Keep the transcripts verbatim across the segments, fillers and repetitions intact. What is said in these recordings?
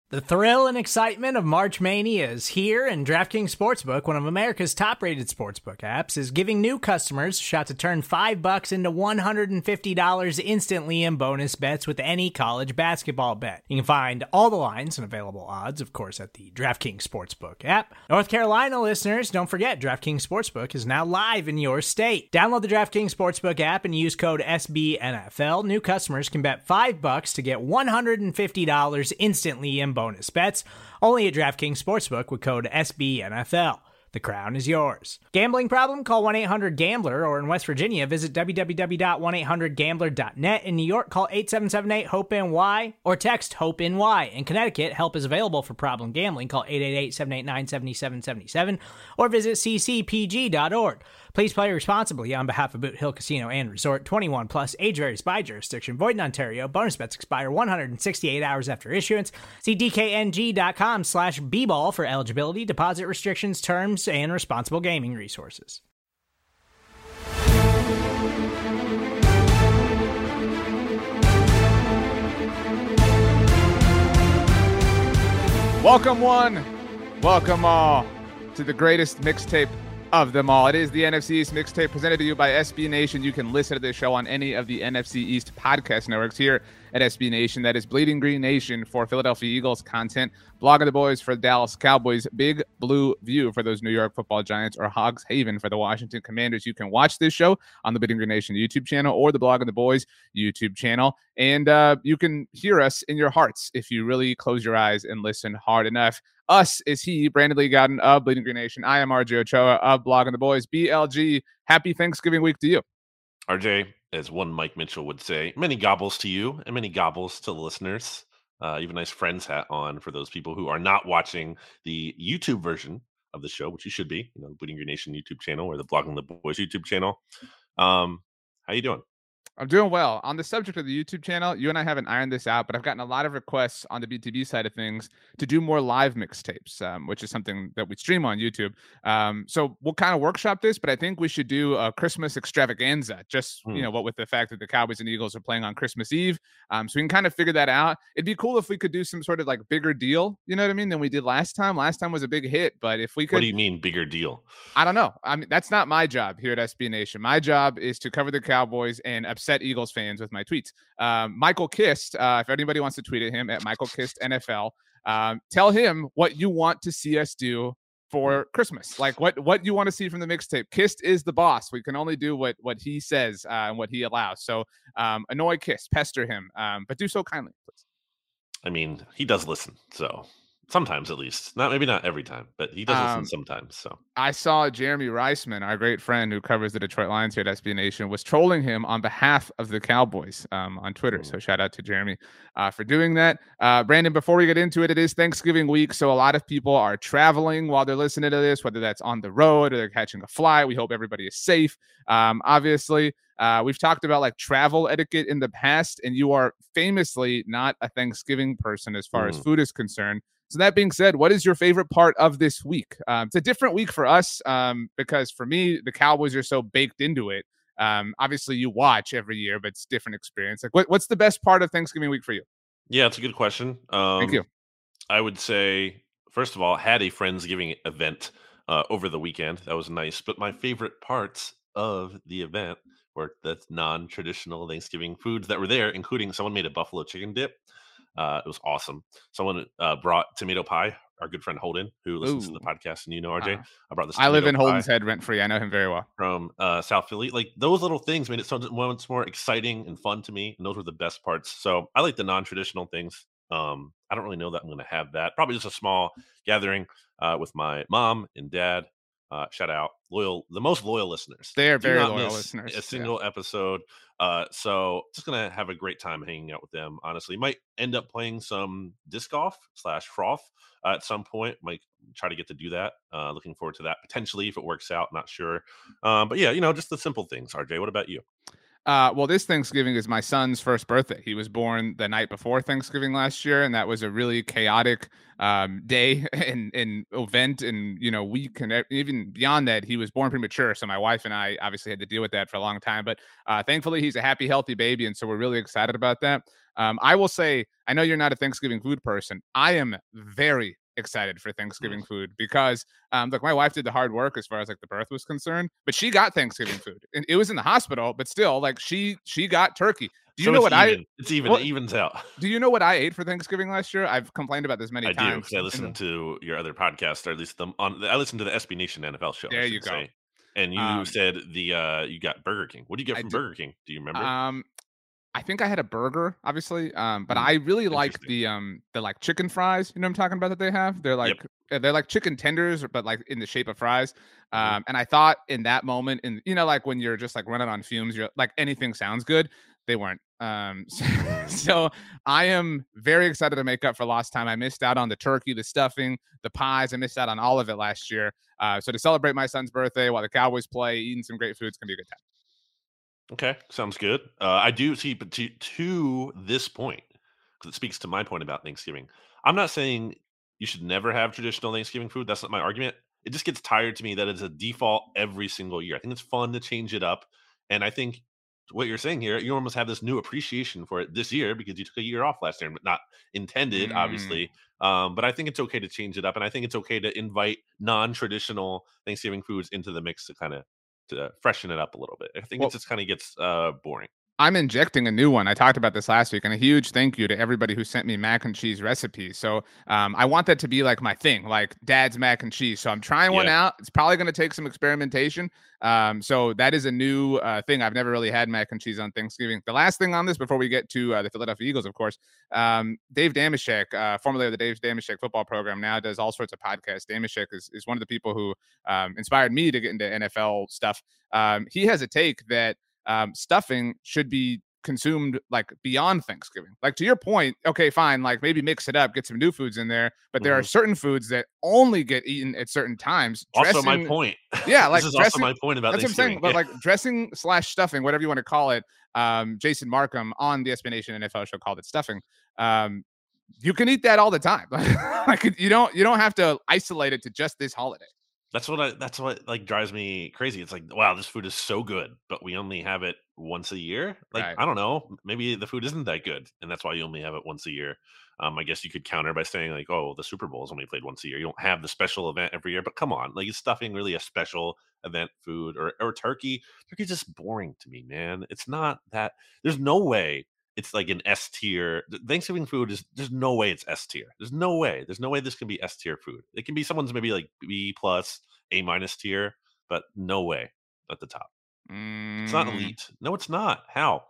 The thrill and excitement of March Mania is here, and DraftKings Sportsbook, one of America's top-rated sportsbook apps, is giving new customers a shot to turn five bucks into one hundred fifty dollars instantly in bonus bets with any college basketball bet. You can find all the lines and available odds, of course, at the DraftKings Sportsbook app. North Carolina listeners, don't forget, DraftKings Sportsbook is now live in your state. Download the DraftKings Sportsbook app and use code S B N F L. New customers can bet five bucks to get one hundred fifty dollars instantly in bonus bets, only at DraftKings Sportsbook with code S B N F L. The crown is yours. Gambling problem? Call one eight hundred gambler, or in West Virginia, visit w w w dot one eight hundred gambler dot net. In New York, call eight seven seven eight hope N Y or text HOPE-NY. In Connecticut, help is available for problem gambling. Call eight eight eight, seven eight nine, seven seven seven seven or visit c c p g dot org. Please play responsibly on behalf of Boot Hill Casino and Resort. twenty-one plus, age varies by jurisdiction. Void in Ontario. Bonus bets expire one hundred sixty-eight hours after issuance. See d k n g dot com slash b ball for eligibility, deposit restrictions, terms, and responsible gaming resources. Welcome one, welcome all to the greatest mixtape of them all. It is the N F C East mixtape presented to you by S B Nation. You can listen to this show on any of the N F C East podcast networks here at S B Nation. That is Bleeding Green Nation for Philadelphia Eagles content, Blogging the Boys for the Dallas Cowboys, Big Blue View for those New York Football Giants, or Hogs Haven for the Washington Commanders. You can watch this show on the Bleeding Green Nation YouTube channel or the Blogging the Boys YouTube channel. And uh, you can hear us in your hearts if you really close your eyes and listen hard enough. Us is he, Brandon Lee Gowden of Bleeding Green Nation. I am R J Ochoa of Blogging the Boys. B L G, happy Thanksgiving week to you. R J, as one Mike Mitchell would say, many gobbles to you and many gobbles to the listeners. Uh, you have a nice Friends hat on for those people who are not watching the YouTube version of the show, which you should be, you know, the Bleeding Green Nation YouTube channel or the Blogging the Boys YouTube channel. Um, how you doing? I'm doing well. On the subject of the YouTube channel, you and I haven't ironed this out, but I've gotten a lot of requests on the B T B side of things to do more live mixtapes, um, which is something that we stream on YouTube. Um, so we'll kind of workshop this, but I think we should do a Christmas extravaganza, just, hmm. you know, what with the fact that the Cowboys and Eagles are playing on Christmas Eve. Um, so we can kind of figure that out. It'd be cool if we could do some sort of like bigger deal, you know what I mean, than we did last time. Last time was a big hit, but if we could... What do you mean bigger deal? I don't know. I mean, that's not my job here at S B Nation. My job is to cover the Cowboys and upset Eagles fans with my tweets. Um, Michael Kist, uh, if anybody wants to tweet at him at Michael Kist N F L, um, tell him what you want to see us do for Christmas. Like what, what you want to see from the mixtape. Kist is the boss. We can only do what, what he says uh, and what he allows. So um, annoy Kist, pester him, um, but do so kindly, please. I mean, he does listen, so sometimes at least. Not maybe not every time, but he does listen um, sometimes. So I saw Jeremy Reisman, our great friend who covers the Detroit Lions here at S B Nation, was trolling him on behalf of the Cowboys um, on Twitter. So shout out to Jeremy uh, for doing that. Uh, Brandon, before we get into it, it is Thanksgiving week, so a lot of people are traveling while they're listening to this, whether that's on the road or they're catching a flight. We hope everybody is safe. Um, obviously, uh, we've talked about like travel etiquette in the past, and you are famously not a Thanksgiving person as far mm. as food is concerned. So that being said, what is your favorite part of this week? Um, it's a different week for us um, because for me, the Cowboys are so baked into it. Um, obviously, you watch every year, but it's a different experience. Like, what, what's the best part of Thanksgiving week for you? Yeah, it's a good question. Um, Thank you. I would say, first of all, had a Friendsgiving event uh, over the weekend. That was nice. But my favorite parts of the event were the non-traditional Thanksgiving foods that were there, including someone made a buffalo chicken dip. Uh, it was awesome. Someone uh, brought tomato pie. Our good friend Holden, who listens Ooh. to the podcast, and you know, R J, uh, I brought this. I live in pie Holden's Head rent free. I know him very well from uh, South Philly. Like those little things made it so much more exciting and fun to me, and those were the best parts. So I like the non-traditional things. Um, I don't really know that I'm going to have that. Probably just a small gathering uh, with my mom and dad. Uh, shout out loyal, the most loyal listeners. They are Do very not loyal miss listeners. A single yeah. episode. Uh, so just gonna have a great time hanging out with them. Honestly, might end up playing some disc golf slash froth uh, at some point. Might try to get to do that. Uh, looking forward to that potentially if it works out. Not sure. Um, but yeah, you know, just the simple things. R J, what about you? Uh, well, this Thanksgiving is my son's first birthday. He was born the night before Thanksgiving last year, and that was a really chaotic um, day and, and event and, you know, week. And even beyond that, he was born premature. So my wife and I obviously had to deal with that for a long time. But uh, thankfully, he's a happy, healthy baby, and so we're really excited about that. Um, I will say, I know you're not a Thanksgiving food person. I am very excited for Thanksgiving mm. food because, um, look, my wife did the hard work as far as like the birth was concerned, but she got Thanksgiving food, and it was in the hospital, but still, like she she got turkey. Do you so know what even. I? It's even. Well, it evens out. Do you know what I ate for Thanksgiving last year? I've complained about this many I times. I do because I listened to your other podcast, or at least the on. I listened to the S B Nation N F L show. There I you go. Say. And you um, said the uh, you got Burger King. What do you get from Burger King? Do you remember? Um, I think I had a burger, obviously. Um, but mm, I really like the um the like chicken fries. You know what I'm talking about that they have? They're like yep. they're like chicken tenders, but like in the shape of fries. Um, mm-hmm. And I thought in that moment, in you know, like when you're just like running on fumes, you're like anything sounds good. They weren't. Um, so, so I am very excited to make up for lost time. I missed out on the turkey, the stuffing, the pies. I missed out on all of it last year. Uh, so to celebrate my son's birthday while the Cowboys play, eating some great food, it's gonna be a good time. Okay, sounds good. Uh, I do see, but to, to this point, because it speaks to my point about Thanksgiving, I'm not saying you should never have traditional Thanksgiving food. That's not my argument. It just gets tired to me that it's a default every single year. I think it's fun to change it up. And I think what you're saying here, you almost have this new appreciation for it this year because you took a year off last year, but not intended, mm. obviously. Um, but I think it's okay to change it up. And I think it's okay to invite non-traditional Thanksgiving foods into the mix to kind of to freshen it up a little bit. I think well, it just kind of gets uh, boring. I'm injecting a new one. I talked about this last week, and a huge thank you to everybody who sent me mac and cheese recipes. So um, I want that to be like my thing, like dad's mac and cheese. So I'm trying yeah. one out. It's probably going to take some experimentation. Um, so that is a new uh, thing. I've never really had mac and cheese on Thanksgiving. The last thing on this before we get to uh, the Philadelphia Eagles, of course, um, Dave Dameshek, uh, formerly of the Dave Dameshek football program, now does all sorts of podcasts. Dameshek is, is one of the people who um, inspired me to get into N F L stuff. Um, he has a take that Um, stuffing should be consumed like beyond Thanksgiving. Like to your point, okay, fine, like maybe mix it up, get some new foods in there, but there mm-hmm. are certain foods that only get eaten at certain times. Also dressing, my point. Yeah, like this is dressing, also my point about that's what I'm saying. Yeah. But like dressing slash stuffing, whatever you want to call it, um, Jason Markham on the S B Nation N F L show called it stuffing. Um, you can eat that all the time. Like you don't you don't have to isolate it to just this holiday. That's what I. That's what like drives me crazy. It's like, wow, this food is so good, but we only have it once a year. Like, right. I don't know, maybe the food isn't that good, and that's why you only have it once a year. Um, I guess you could counter by saying like, oh, the Super Bowl is only played once a year. You don't have the special event every year. But come on, like, is stuffing really a special event food or or turkey? Turkey's just boring to me, man. It's not that. There's no way. It's like an S tier. Thanksgiving food is there's no way it's S tier. There's no way. There's no way this can be S tier food. It can be someone's maybe like B plus, A minus tier, but no way at the top. Mm. It's not elite. No, it's not. How?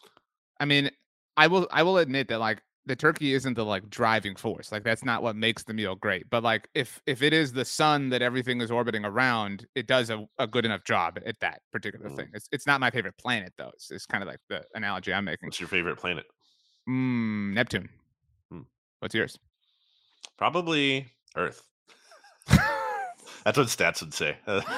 I mean, I will I will admit that like the turkey isn't the like driving force. Like that's not what makes the meal great. But like if if it is the sun that everything is orbiting around, it does a, a good enough job at that particular mm. thing. It's it's not my favorite planet though. It's, it's kind of like the analogy I'm making. What's your favorite planet? Mm, Neptune. Mm. What's yours? Probably Earth. That's what stats would say.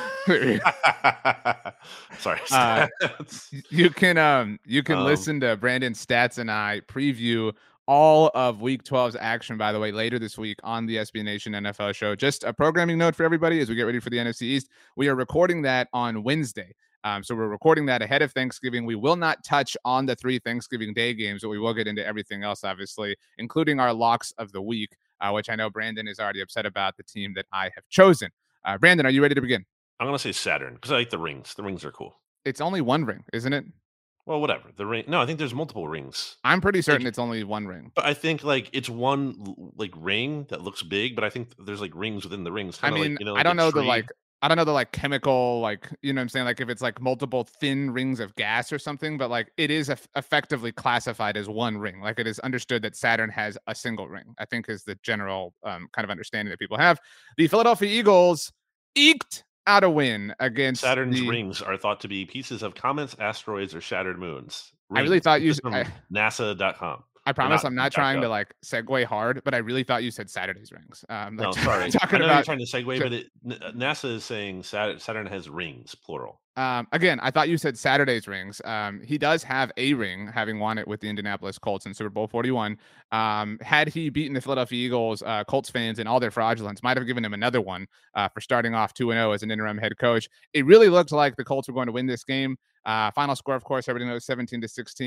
Sorry. Uh, you can um you can um, listen to Brandon Stats and I preview all of Week twelve's action, by the way, later this week on the S B Nation N F L show. Just a programming note for everybody as we get ready for the N F C East. We are recording that on Wednesday. Um, so we're recording that ahead of Thanksgiving. We will not touch on the three Thanksgiving Day games, but we will get into everything else, obviously, including our locks of the week, uh, which I know Brandon is already upset about the team that I have chosen. Uh, Brandon, are you ready to begin? I'm going to say Saturn because I like the rings. The rings are cool. It's only one ring, isn't it? Well, whatever. The ring. No, I think there's multiple rings. I'm pretty certain like, it's only one ring. But I think like it's one like ring that looks big, but I think there's like rings within the rings. I mean, like, you know, like I don't know tree. the like I don't know the like chemical like you know what I'm saying like if it's like multiple thin rings of gas or something, but like it is eff- effectively classified as one ring. Like it is understood that Saturn has a single ring. I think is the general um, kind of understanding that people have. The Philadelphia Eagles eked out a win against Saturn's the... rings are thought to be pieces of comets, asteroids, or shattered moons. Rings. I really thought you from I, NASA dot com. I promise not, I'm not trying up. to like segue hard, but I really thought you said Saturday's rings. Um, no, sorry. talking I know about, you're trying to segue, but it, NASA is saying Saturn has rings, plural. Um, again, I thought you said Saturday's rings. Um, he does have a ring, having won it with the Indianapolis Colts in Super Bowl forty-one. Um, had he beaten the Philadelphia Eagles, uh, Colts fans and all their fraudulence might have given him another one uh, for starting off two and oh as an interim head coach. It really looked like the Colts were going to win this game. Uh, final score, of course, everybody knows seventeen to sixteen.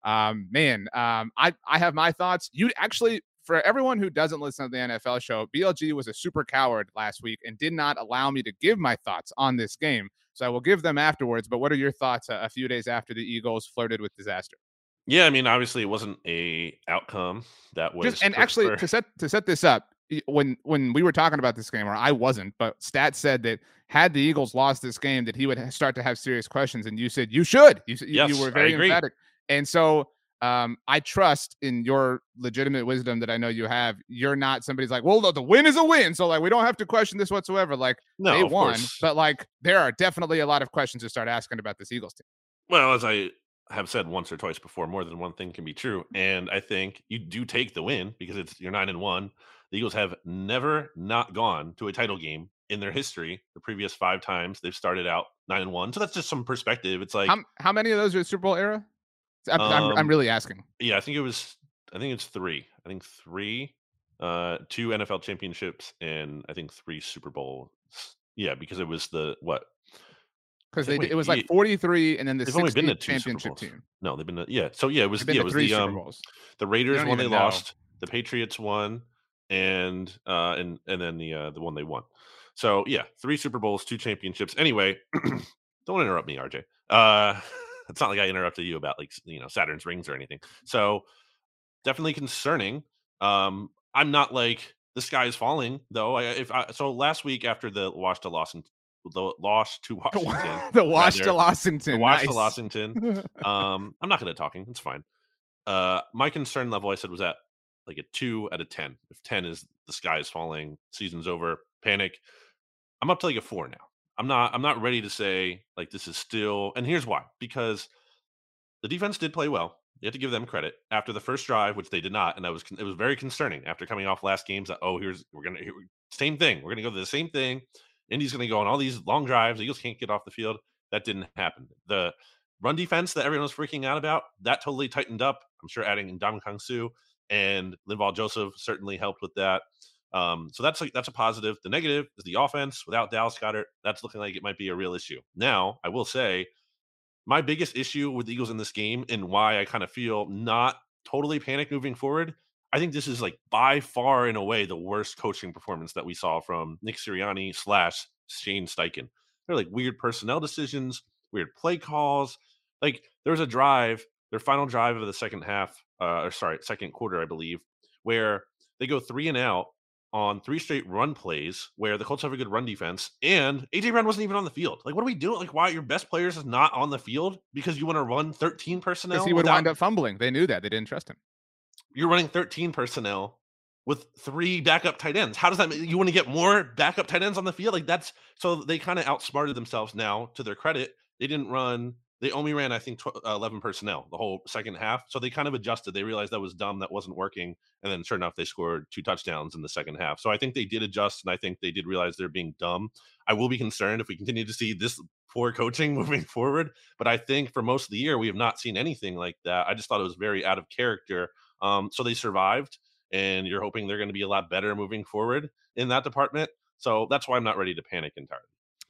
um, man, um, I, I have my thoughts. You actually, for everyone who doesn't listen to the N F L show, B L G was a super coward last week and did not allow me to give my thoughts on this game. So I will give them afterwards. But what are your thoughts a, a few days after the Eagles flirted with disaster? Yeah, I mean, obviously, it wasn't a outcome that was. Just, and for, actually, for... to set to set this up, when when we were talking about this game, or I wasn't, but Stat said that had the Eagles lost this game, that he would start to have serious questions, and you said you should. You you, yes, you were very I agree. emphatic, and so um, I trust in your legitimate wisdom that I know you have. You're not somebody's like, well, the, the win is a win, so like we don't have to question this whatsoever. Like no, they won, course. but like there are definitely a lot of questions to start asking about this Eagles team. Well, as I have said once or twice before, more than one thing can be true, and I think you do take the win because it's you're nine and one. The Eagles have never not gone to a title game in their history. The previous five times they've started out nine and one, so that's just some perspective. It's like how, how many of those are Super Bowl era? I'm, um, I'm, I'm really asking. Yeah, I think it was. I think it's three. I think three, uh, two N F L championships, and I think three Super Bowls. Yeah, because it was the what. Because they it was like forty-three, and then the sixtieth championship team. No, they've been to, yeah. So yeah, it was yeah, it was the um the Raiders one they know. lost, the Patriots won, and uh and and then the uh the one they won. So yeah, three Super Bowls, two championships. Anyway, don't interrupt me, R J. Uh, it's not like I interrupted you about like you know Saturn's rings or anything. So definitely concerning. Um, I'm not like the sky is falling though. I if I so last week after the wash to loss and the loss to Washington. The wash rather, to Washington. The wash nice. to Washington. Um, I'm not good at talking. It's fine. Uh, my concern level, I said, was at like a two out of ten. If ten is the sky is falling, season's over, panic. I'm up to like a four now. I'm not. I'm not ready to say like this is still. And here's why: because the defense did play well. You have to give them credit after the first drive, which they did not, and that was it was very concerning after coming off last games. That oh, here's we're gonna here, same thing. We're gonna go to the same thing. Indy's going to go on all these long drives. The Eagles can't get off the field. That didn't happen. The run defense that everyone was freaking out about, that totally tightened up. I'm sure adding Ndamukong Suh and Linval Joseph certainly helped with that. Um, so that's like that's a positive. The negative is the offense without Dallas Goedert. That's looking like it might be a real issue. Now, I will say my biggest issue with the Eagles in this game and why I kind of feel not totally panicked moving forward, I think this is like by far in a way the worst coaching performance that we saw from Nick Sirianni slash Shane Steichen. They're like weird personnel decisions, weird play calls. Like there's a drive, their final drive of the second half, uh, or sorry, second quarter, I believe, where they go three and out on three straight run plays where the Colts have a good run defense and A J Brown wasn't even on the field. Like, what are we doing? Like, why your best players is not on the field because you want to run thirteen personnel? Because he would without... wind up fumbling. They knew that. They didn't trust him. You're running thirteen personnel with three backup tight ends. How does that mean? You want to get more backup tight ends on the field? Like that's so they kind of outsmarted themselves now to their credit. They didn't run. They only ran, I think, twelve, eleven personnel the whole second half. So they kind of adjusted. They realized that was dumb. That wasn't working. And then sure enough, they scored two touchdowns in the second half. So I think they did adjust. And I think they did realize they're being dumb. I will be concerned if we continue to see this poor coaching moving forward. But I think for most of the year, we have not seen anything like that. I just thought it was very out of character. Um, so they survived, and you're hoping they're going to be a lot better moving forward in that department. So that's why I'm not ready to panic entirely.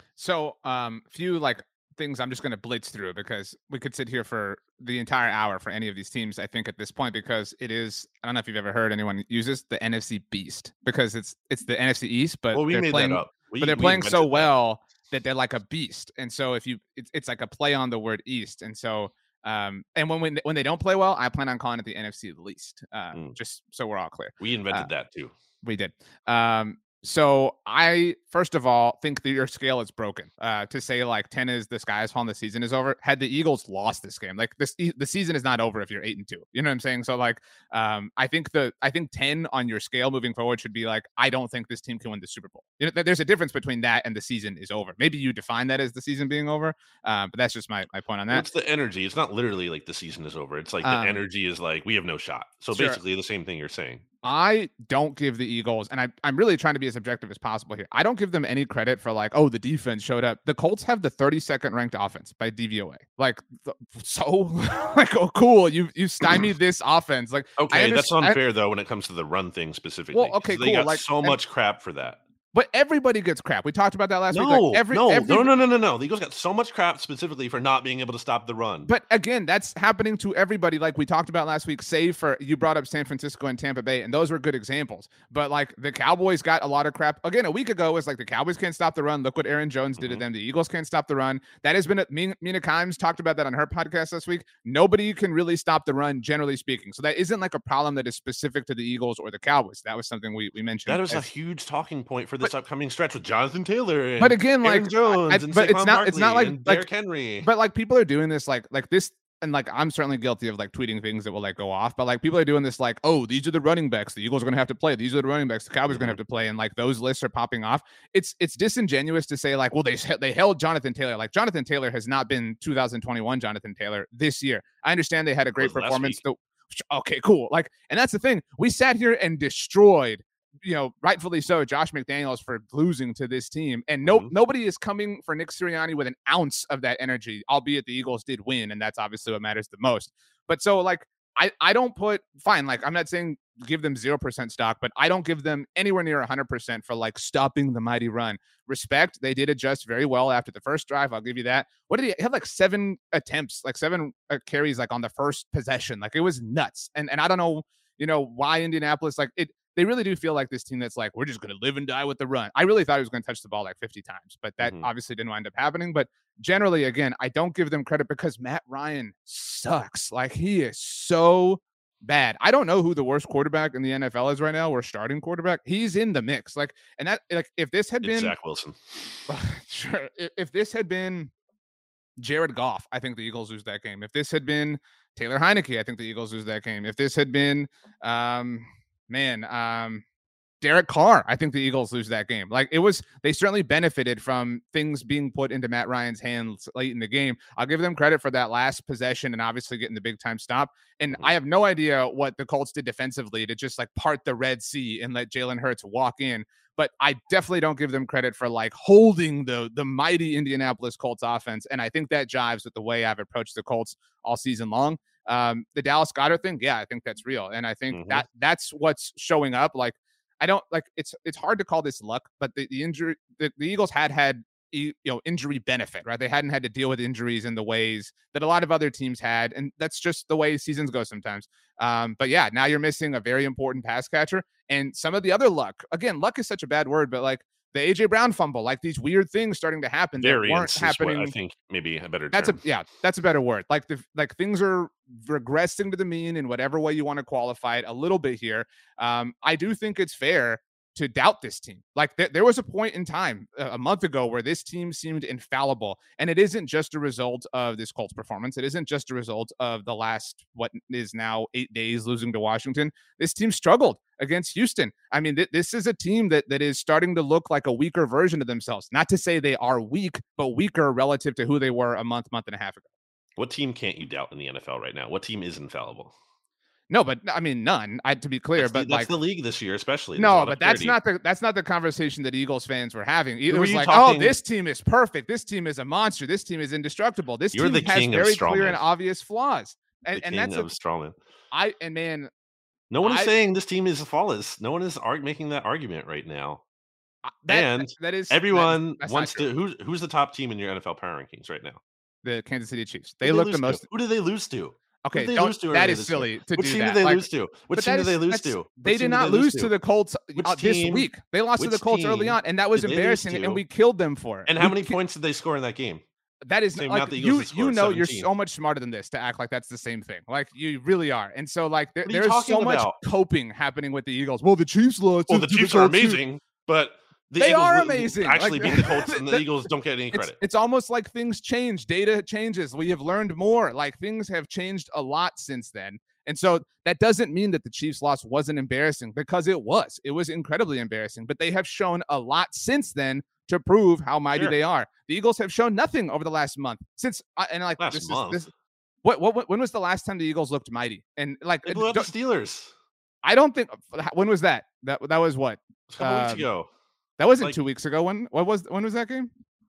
So um, few like things I'm just going to blitz through because we could sit here for the entire hour for any of these teams, I think, at this point, because it is, I don't know if you've ever heard anyone use this, the N F C Beast, because it's it's the N F C East, but well, we they're made playing, that up. We, but they're we playing so that. well that they're like a beast. And so if you, it's, it's like a play on the word East. And so Um, and when, when when they don't play well, I plan on calling it the N F C least, uh, mm. just so we're all clear. We invented uh, that too. We did. Um, so I, first of all, think that your scale is broken. Uh, to say like ten is the sky is falling, the season is over. Had the Eagles lost this game, like this, the season is not over if you're eight and two. You know what I'm saying? So like, um, I think the I think ten on your scale moving forward should be like, I don't think this team can win the Super Bowl. You know, there's a difference between that and the season is over. Maybe you define that as the season being over, uh, but that's just my my point on that. Well, it's the energy. It's not literally like the season is over. It's like the um, energy is like we have no shot. So sure. Basically, the same thing you're saying. I don't give the Eagles, and I, I'm really trying to be as objective as possible here. I don't give them any credit for like, oh, the defense showed up. The Colts have the thirty-second ranked offense by D V O A. Like, so, like, oh, cool. You you stymied this offense. Like, okay, that's unfair I, though when it comes to the run thing specifically. Well, okay, they cool. got like, so much crap for that. But everybody gets crap. We talked about that last no, week. Like every, no, every, no, no, no, no, no. The Eagles got so much crap specifically for not being able to stop the run. But again, that's happening to everybody. Like we talked about last week, save for you brought up San Francisco and Tampa Bay, and those were good examples. But like the Cowboys got a lot of crap. Again, a week ago was like the Cowboys can't stop the run. Look what Aaron Jones did mm-hmm. to them. The Eagles can't stop the run. That has been a, Mina, Mina Kimes talked about that on her podcast last week. Nobody can really stop the run, generally speaking. So that isn't like a problem that is specific to the Eagles or the Cowboys. That was something we, we mentioned. That was as, a huge talking point for this but, upcoming stretch with Jonathan Taylor. And but again, Aaron like Jones I, I, and but Saquon it's not Barkley it's not like and like Derrick Henry. But like people are doing this like like this, and like I'm certainly guilty of like tweeting things that will like go off. But like people are doing this like, oh, these are the running backs the Eagles are gonna have to play. These are the running backs the Cowboys mm-hmm. are gonna have to play, and like those lists are popping off. It's it's disingenuous to say like, well, they they held Jonathan Taylor. Like Jonathan Taylor has not been two thousand twenty-one Jonathan Taylor this year. I understand they had a great performance. The, okay, cool. Like, and that's the thing. We sat here and destroyed. You know, rightfully so, Josh McDaniels for losing to this team. And no, mm-hmm. nobody is coming for Nick Sirianni with an ounce of that energy, albeit the Eagles did win, and that's obviously what matters the most. But so, like, I, I don't put, fine, like, I'm not saying give them zero percent stock, but I don't give them anywhere near one hundred percent for, like, stopping the mighty run. Respect, they did adjust very well after the first drive. I'll give you that. What did he have, like, seven attempts, like, seven uh, carries, like, on the first possession. Like, it was nuts. And, and I don't know, you know, why Indianapolis, like, it, they really do feel like this team that's like, we're just going to live and die with the run. I really thought he was going to touch the ball like fifty times, but that mm-hmm. obviously didn't wind up happening. But generally, again, I don't give them credit because Matt Ryan sucks. Like, he is so bad. I don't know who the worst quarterback in the N F L is right now, or starting quarterback. He's in the mix. Like, and that, like, if this had it's been Zach Wilson, sure. If, if this had been Jared Goff, I think the Eagles lose that game. If this had been Taylor Heineke, I think the Eagles lose that game. If this had been, um, Man, um, Derek Carr, I think the Eagles lose that game. Like it was, they certainly benefited from things being put into Matt Ryan's hands late in the game. I'll give them credit for that last possession and obviously getting the big time stop. And I have no idea what the Colts did defensively to just like part the Red Sea and let Jalen Hurts walk in. But I definitely don't give them credit for like holding the the mighty Indianapolis Colts offense. And I think that jives with the way I've approached the Colts all season long. Um, the Dallas Goedert thing, yeah, I think that's real. And I think mm-hmm. that that's what's showing up. Like, I don't like it's it's hard to call this luck, but the, the injury the, the Eagles had had you know injury benefit, right? They hadn't had to deal with injuries in the ways that a lot of other teams had, and that's just the way seasons go sometimes. Um, but yeah, now you're missing a very important pass catcher, and some of the other luck. Again, luck is such a bad word, but like the A J Brown fumble, like these weird things starting to happen Variance that weren't happening. I think maybe a better term. That's a yeah, that's a better word. Like the like things are regressing to the mean in whatever way you want to qualify it a little bit here. Um, I do think it's fair to doubt this team. Like th- there was a point in time uh, a month ago where this team seemed infallible, and it isn't just a result of this Colts performance. It isn't just a result of the last what is now eight days losing to Washington. This team struggled against Houston. I mean, th- this is a team that that is starting to look like a weaker version of themselves. Not to say they are weak, but weaker relative to who they were a month, month and a half ago. What team can't you doubt in the N F L right now? What team is infallible? No, but I mean none. I to be clear, that's the, but that's like the league this year, especially. There's no, but that's not the that's not the conversation that Eagles fans were having. It Who was like, talking? oh, this team is perfect. This team is a monster. This team is indestructible. This You're team the has king very of Strawman. clear and obvious flaws. And, the and king that's of a, Strawman. I and man, no one is I, saying this team is flawless. No one is arg- making that argument right now. That, and that is everyone that is, wants to. Who's who's the top team in your N F L power rankings right now? The Kansas City Chiefs. They Who look they the most. To? Who did they lose to? Okay, they lose to that is silly year? to Which do team that. did they like, lose to? Which team is, did they lose to? Which they did not they lose to? to the Colts uh, this team? week. They lost Which to the Colts team early on, and that was embarrassing, and we killed them for it. And we how many ki- points did they score in that game? That is Same like the you. You know, seventeen. You're so much smarter than this to act like that's the same thing. Like you really are. And so, like there, there's so about? much coping happening with the Eagles. Well, the Chiefs lost. Well, the Chiefs are amazing, but the they Eagles are amazing. Actually, like, beat the Colts, and the, the Eagles don't get any credit. It's, it's almost like things change. Data changes. We have learned more. Like things have changed a lot since then. And so that doesn't mean that the Chiefs' loss wasn't embarrassing, because it was. It was incredibly embarrassing. But they have shown a lot since then to prove how mighty sure. they are. The Eagles have shown nothing over the last month. Since and like last this month. is this. What what when was the last time the Eagles looked mighty? And like they blew out the Steelers. I don't think. When was that? That that was what? A couple um, weeks ago. That wasn't like, two weeks ago. When what was when was that game?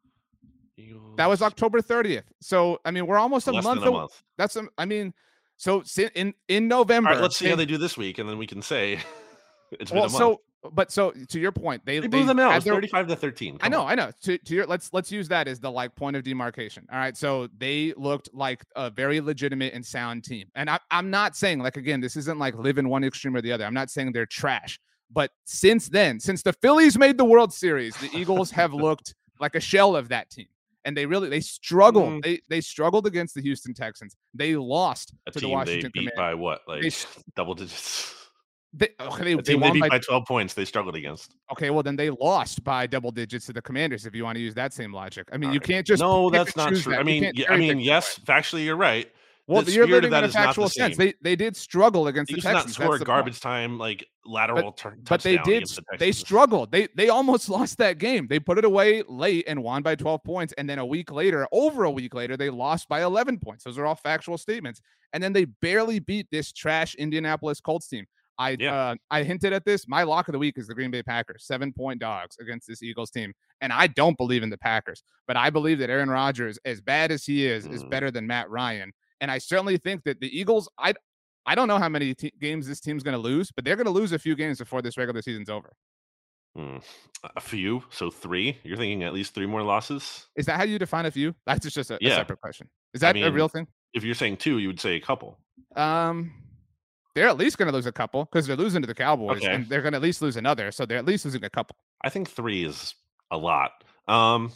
Eagles. That was October thirtieth. So I mean, we're almost a Less month. Than a month. That's a, I mean, so in in November. All right, let's see they, how they do this week, and then we can say it's well, been a month. So but so to your point, they They blew they them out. It had was their- thirty-five to thirteen. I Come know, on. I know. To, to your let's let's use that as the like point of demarcation. All right. So they looked like a very legitimate and sound team. And I, I'm not saying, like, again, this isn't like live in one extreme or the other. I'm not saying they're trash. But since then, since the Phillies made the World Series, the Eagles have looked like a shell of that team. And they really they struggled. Mm. They they struggled against the Houston Texans. They lost A to the team Washington they beat Commanders. by what? Like They- double digits. They, okay, they, A they team they won beat by by twelve points. They struggled against. okay, well then they lost by double digits to the Commanders. If you want to use that same logic, I mean, All you right. can't just no, pick that's and not choose true. that. I You mean, can't yeah, I cherry mean, pick yes, that way. factually, you're right. Well, the you're spirit living of that in a is not the factual sense. same. They they did struggle against They the used to not Texans. score That's a the garbage point. time like lateral tur- But they touchdown did. against the They Texans. struggled. They they almost lost that game. They put it away late and won by twelve points. And then a week later, over a week later, they lost by eleven points. Those are all factual statements. And then they barely beat this trash Indianapolis Colts team. I Yeah. uh, I hinted at this. My lock of the week is the Green Bay Packers, seven point dogs against this Eagles team. And I don't believe in the Packers, but I believe that Aaron Rodgers, as bad as he is, is Mm. better than Matt Ryan. And I certainly think that the Eagles, I I don't know how many te- games this team's going to lose, but they're going to lose a few games before this regular season's over. Hmm. A few, so three. You're thinking at least three more losses. Is that how you define a few? That's just a, a Yeah. separate question. Is that a mean, real thing? If you're saying two, you would say a couple. Um, they're at least going to lose a couple because they're losing to the Cowboys, Okay. and they're going to at least lose another. So they're at least losing a couple. I think three is a lot. Um,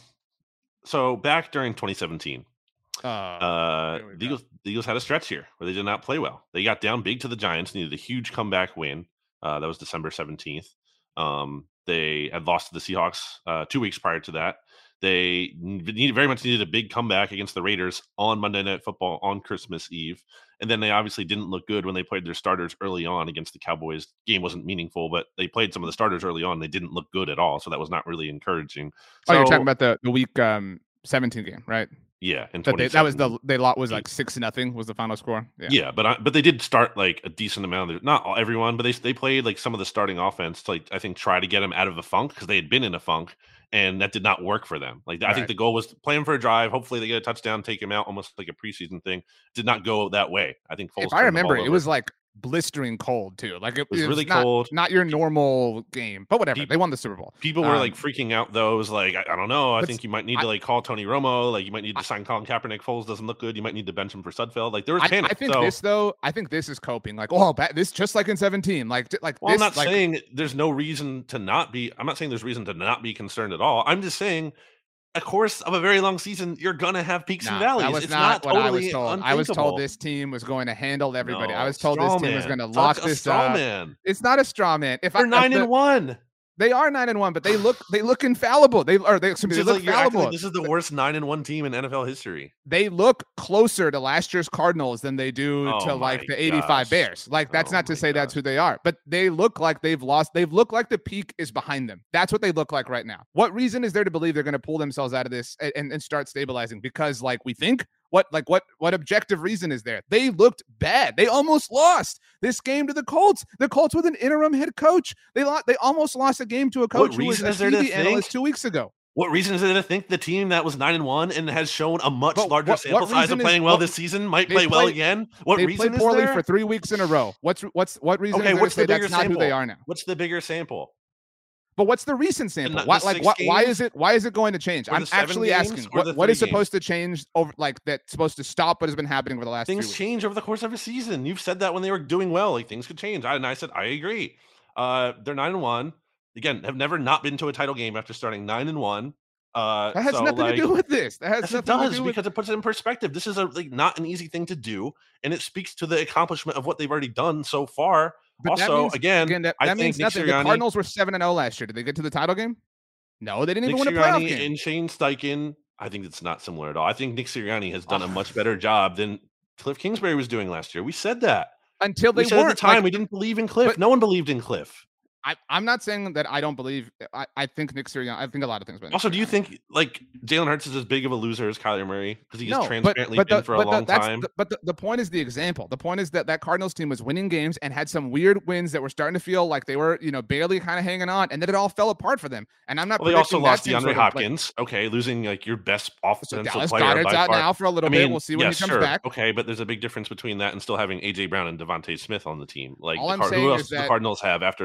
so back during twenty seventeen, Uh, uh, here we the go. Eagles, the Eagles had a stretch here where they did not play well. They got down big to the Giants, needed a huge comeback win. Uh, that was December seventeenth. Um, they had lost to the Seahawks uh, two weeks prior to that. They needed, very much needed a big comeback against the Raiders on Monday Night Football on Christmas Eve. And then they obviously didn't look good when they played their starters early on against the Cowboys. Game wasn't meaningful, but they played some of the starters early on. They didn't look good at all. So that was not really encouraging. Oh, So, you're talking about the, the week um seventeen game, right? yeah. In But they, that was twenty seventeen. the they lot was like six nothing was the final score. Yeah. Yeah, but I, but they did start like a decent amount. Of, not all, everyone, but they they played like some of the starting offense to like I think try to get them out of the funk because they had been in a funk, and that did not work for them. Like I Right. think the goal was to play him for a drive. Hopefully they get a touchdown, take him out, almost like a preseason thing. Did not go that way. I think Foles If I turned the remember, ball it over. was like blistering cold too. Like it, It was it really not, cold. Not your normal game, but whatever. Peop- They won the Super Bowl. People were Um, like freaking out though. It was like, I, I don't know. I But think you might need I- to like call Tony Romo. Like you might need to I- sign Colin Kaepernick. Foles doesn't look good. You might need to bench him for Sudfeld. Like there was I, panic. I think so, this though. I think this is coping. Like, oh, ba- this just like in seventeen. Like, j- like well, this. I'm not like, saying there's no reason to not be. I'm not saying there's reason to not be concerned at all. I'm just saying, a course of a very long season, you're gonna have peaks nah, and valleys. that was it's not, not, what totally I was told. I was told unthinkable. this team was going to handle everybody. I No, was told this straw team was man. going to Talk lock a this straw up. man. It's not a straw man. If They're I, nine the, and one. they are nine and one, but they look they look infallible. They are they, excuse me, This they is look like you're acting fallible. like this is the worst nine and one team in N F L history. They look closer to last year's Cardinals than they do Oh to like my the eighty-five gosh. Bears. Like that's Oh not to my say that's gosh. who they are, but they look like they've lost. They've looked like the peak is behind them. That's what they look like right now. What reason is there to believe they're going to pull themselves out of this and, and, and start stabilizing? Because like we think what like what what objective reason is there? They looked bad. They almost lost this game to the Colts. The Colts with an interim head coach. They lost. They almost lost a game to a coach who was reason a is there to T V analyst think- two weeks ago. What reason is there to think the team that was nine and one and has shown a much But larger what- sample what size reason of is- playing well what- this season might they play well play- again? What They reason played is poorly there? for three weeks in a row. What's what's what reason Okay, is there what's to say the bigger that's not who they sample? are now? What's the bigger sample? But what's the recent sample? not- Why, the like, six why, why games? is it? Why is it going to change? Or the I'm seven actually games? asking. Or the What, what is three supposed to change over? Like that's supposed to stop what has been happening for the last Things few weeks? change over the course of a season. You've said that when they were doing well, like things could change. I, and I said I agree. Uh, they're nine and one. Again, have never not been to a title game after starting nine and one. Uh, That has so, nothing like, to do with this. That has Yes, it nothing does to do with. because it puts it in perspective. This is a like not an easy thing to do, and it speaks to the accomplishment of what they've already done so far. But that also, means- again, Again, that, I that think means Nick nothing. The Sirianni- Cardinals were seven and zero last year. Did they get to the title game? No, they didn't Nick even win a playoff Sirianni game. and Shane Steichen. I think it's not similar at all. I think Nick Sirianni has done a much better job than Cliff Kingsbury was doing last year. We said that. Until they We said at weren't. the time like, we didn't believe in Cliff. but- No one believed in Cliff. I, I'm not saying that I don't believe. I, I think Nick Sirianni. I think a lot of things. About Nick Also, do you Sirianni. think like Jalen Hurts is as big of a loser as Kyler Murray because he has No, but, transparently but been the, for a but the- long that's time? the- but the, the point is the example. The point is that that Cardinals team was winning games and had some weird wins that were starting to feel like they were, you know, barely kind of hanging on, and then it all fell apart for them. And I'm not. Well, they also predicting that lost same DeAndre sort of, like- Hopkins. Okay, losing like your best so offensive Dallas player Goddard's by out far. now for a little I mean, bit. We'll see when yes, he comes sure. back. Okay, but there's a big difference between that and still having A J Brown and Devontae Smith on the team. Like, All the I'm Car- saying who is else do that- the Cardinals have after losing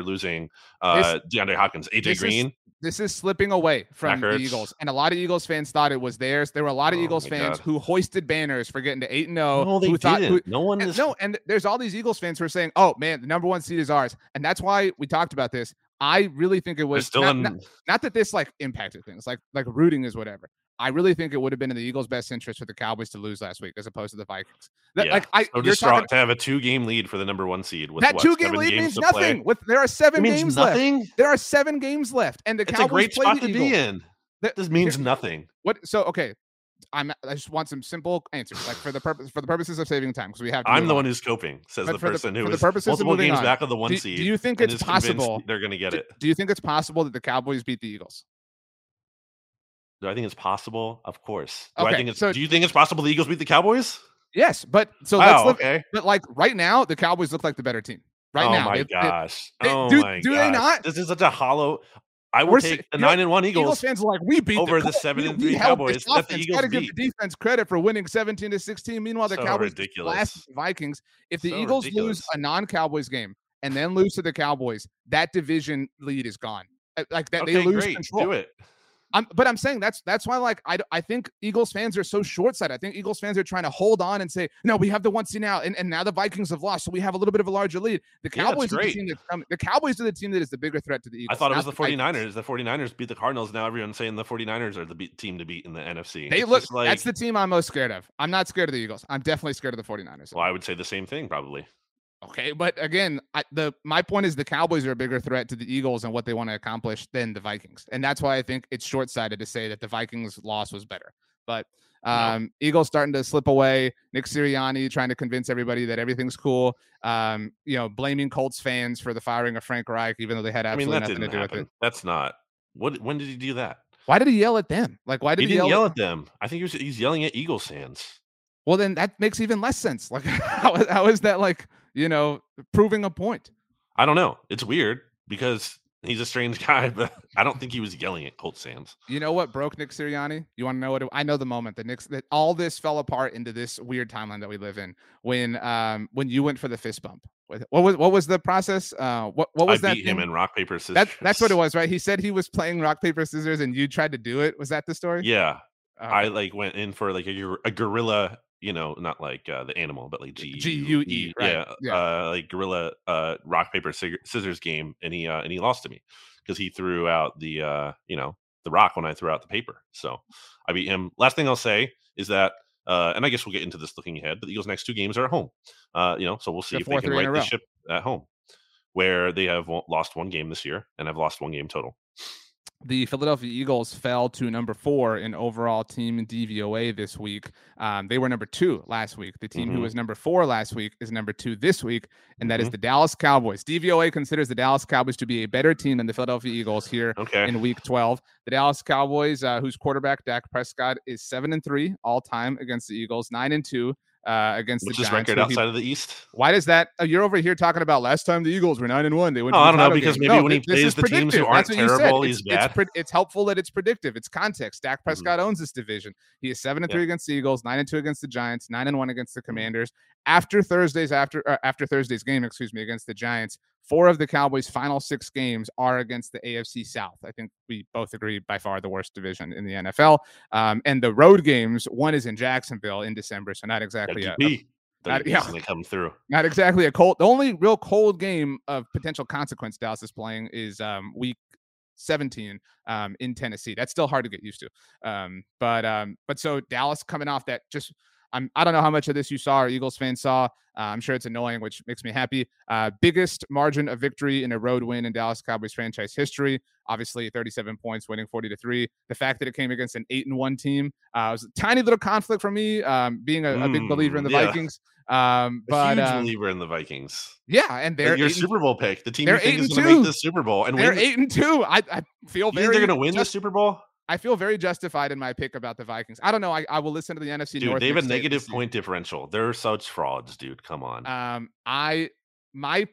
drafting uh, DeAndre Hopkins, A J this Green. Is, this is slipping away from the Eagles, and a lot of Eagles fans thought it was theirs. There were a lot of Oh Eagles my fans God. who hoisted banners for getting to eight and zero. No, they who thought, didn't. Who, no one and, is. No, and there's all these Eagles fans who are saying, "Oh man, the number one seed is ours," and that's why we talked about this. I really think it was still not, in... not, not that this like impacted things, like like rooting is whatever. I really think it would have been in the Eagles' best interest for the Cowboys to lose last week as opposed to the Vikings. That, yeah, like I, so you're talking to have a two-game lead for the number one seed. With that what, two-game lead means nothing. Play? With there are seven it means games nothing? left. There are seven games left, and the it's Cowboys a great play spot the to Eagles. be in. That this means nothing. What? So okay, I'm. I just want some simple answers, like for the purpose for the purposes of saving time, because we have. To I'm the on. one who's coping, says but the for person the, who for is the purposes multiple of games on, back of the one do, seed. Do you think it's possible they're going to get do, it? Do you think it's possible that the Cowboys beat the Eagles? Do I think it's possible? Of course. Do okay, I think it's? So, do you think it's possible the Eagles beat the Cowboys? Yes, but so wow, let's look. Okay. But like right now, the Cowboys look like the better team. Right oh now, my they, gosh! They, oh do, my do gosh! they not? This is such a hollow. I would We're, take the nine and one Eagles. Eagles fans are like, we beat over the, the seven we, and three we Cowboys that the Eagles Gotta beat. give the defense credit for winning seventeen to sixteen. Meanwhile, the so Cowboys ridiculous. last Vikings. If the so Eagles ridiculous. lose a non-Cowboys game and then lose to the Cowboys, that division lead is gone. Like that, okay, they lose great. control. Do it. I'm, but I'm saying that's that's why like I, I think Eagles fans are so short-sighted. I think Eagles fans are trying to hold on and say, no, we have the one seed now, and, and now the Vikings have lost, so we have a little bit of a larger lead. The Cowboys yeah, are the team that um, the Cowboys are the team that is the bigger threat to the Eagles. I thought it was the, the 49ers. The 49ers beat the Cardinals. Now everyone's saying the 49ers are the beat, team to beat in the N F C. They it's look like, that's the team I'm most scared of. I'm not scared of the Eagles. I'm definitely scared of the 49ers. Well, I would say the same thing probably. Okay, but again, I, the my point is the Cowboys are a bigger threat to the Eagles and what they want to accomplish than the Vikings, and that's why I think it's short-sighted to say that the Vikings' loss was better. But um, no. Eagles starting to slip away. Nick Sirianni trying to convince everybody that everything's cool. Um, you know, blaming Colts fans for the firing of Frank Reich, even though they had absolutely I mean, that nothing to do happen. with it. That's not what. When did he do that? Why did he yell at them? Like, why did he, he didn't yell, yell at them? I think he was. He's yelling at Eagles fans. Well, then that makes even less sense. Like, how, how is that like? You know, proving a point. I don't know. It's weird because he's a strange guy, but I don't think he was yelling at Colts fans. You know what broke Nick Sirianni? You want to know what? It, I know the moment that Nick's that all this fell apart into this weird timeline that we live in. When um when you went for the fist bump, what was what was the process? Uh, what what was I that? beat him in rock paper scissors. That, that's what it was, right? He said he was playing rock paper scissors, and you tried to do it. Was that the story? Yeah, uh, I like went in for like a, a gorilla. You know, not like uh, the animal, but like G G U E, right? Yeah, yeah. Uh, like gorilla uh, rock paper scissors game, and he uh, and he lost to me because he threw out the uh, you know the rock when I threw out the paper. So I beat him. Last thing I'll say is that, uh, and I guess we'll get into this looking ahead. But the Eagles' next two games are at home. Uh, you know, so we'll see the if they can right the row. ship at home, where they have lost one game this year and have lost one game total. The Philadelphia Eagles fell to number four in overall team D V O A this week. Um, they were number two last week. The team mm-hmm. who was number four last week is number two this week, and that mm-hmm. is the Dallas Cowboys. D V O A considers the Dallas Cowboys to be a better team than the Philadelphia Eagles here okay. in week twelve. The Dallas Cowboys, uh, whose quarterback, Dak Prescott, is seven and three all time against the Eagles, nine and two. Uh, against Which the is Giants. record outside he, of the East. Why does that? Uh, you're over here talking about last time the Eagles were nine and one. They went. Oh, to I don't know game. because maybe no, when he this plays the predictive. teams who aren't That's terrible, he's it's, bad. It's, pre- it's helpful that it's predictive. It's context. Dak Prescott mm-hmm. owns this division. He is seven and yeah. three against the Eagles, nine and two against the Giants, nine and one against the Commanders. After Thursday's after uh, after Thursday's game, excuse me, against the Giants. Four of the Cowboys' final six games are against the A F C South. I think we both agree by far the worst division in the N F L. Um, and the road games, one is in Jacksonville in December, so not exactly a, a Not, yeah, they come through. Not exactly a cold. The only real cold game of potential consequence Dallas is playing is um, week seventeen um, in Tennessee. That's still hard to get used to. Um, but um, but so Dallas coming off that just. I'm, I don't know how much of this you saw or Eagles fans saw. Uh, I'm sure it's annoying, which makes me happy. Uh, biggest margin of victory in a road win in Dallas Cowboys franchise history. Obviously, thirty-seven points, winning forty to three. The fact that it came against an eight and one team uh, was a tiny little conflict for me. Um, being a, mm, a big believer in the yeah. Vikings, um, but a huge um, believer in the Vikings. Yeah, and they're your Super Bowl pick. The team you think is going to make the Super Bowl, and they're win eight and two. I, I feel you very. Think they're going to win just, the Super Bowl. I feel very justified in my pick about the Vikings. I don't know. I, I will listen to the N F C dude, North. They have a negative point differential. They're such frauds, dude. Come on. Um, I my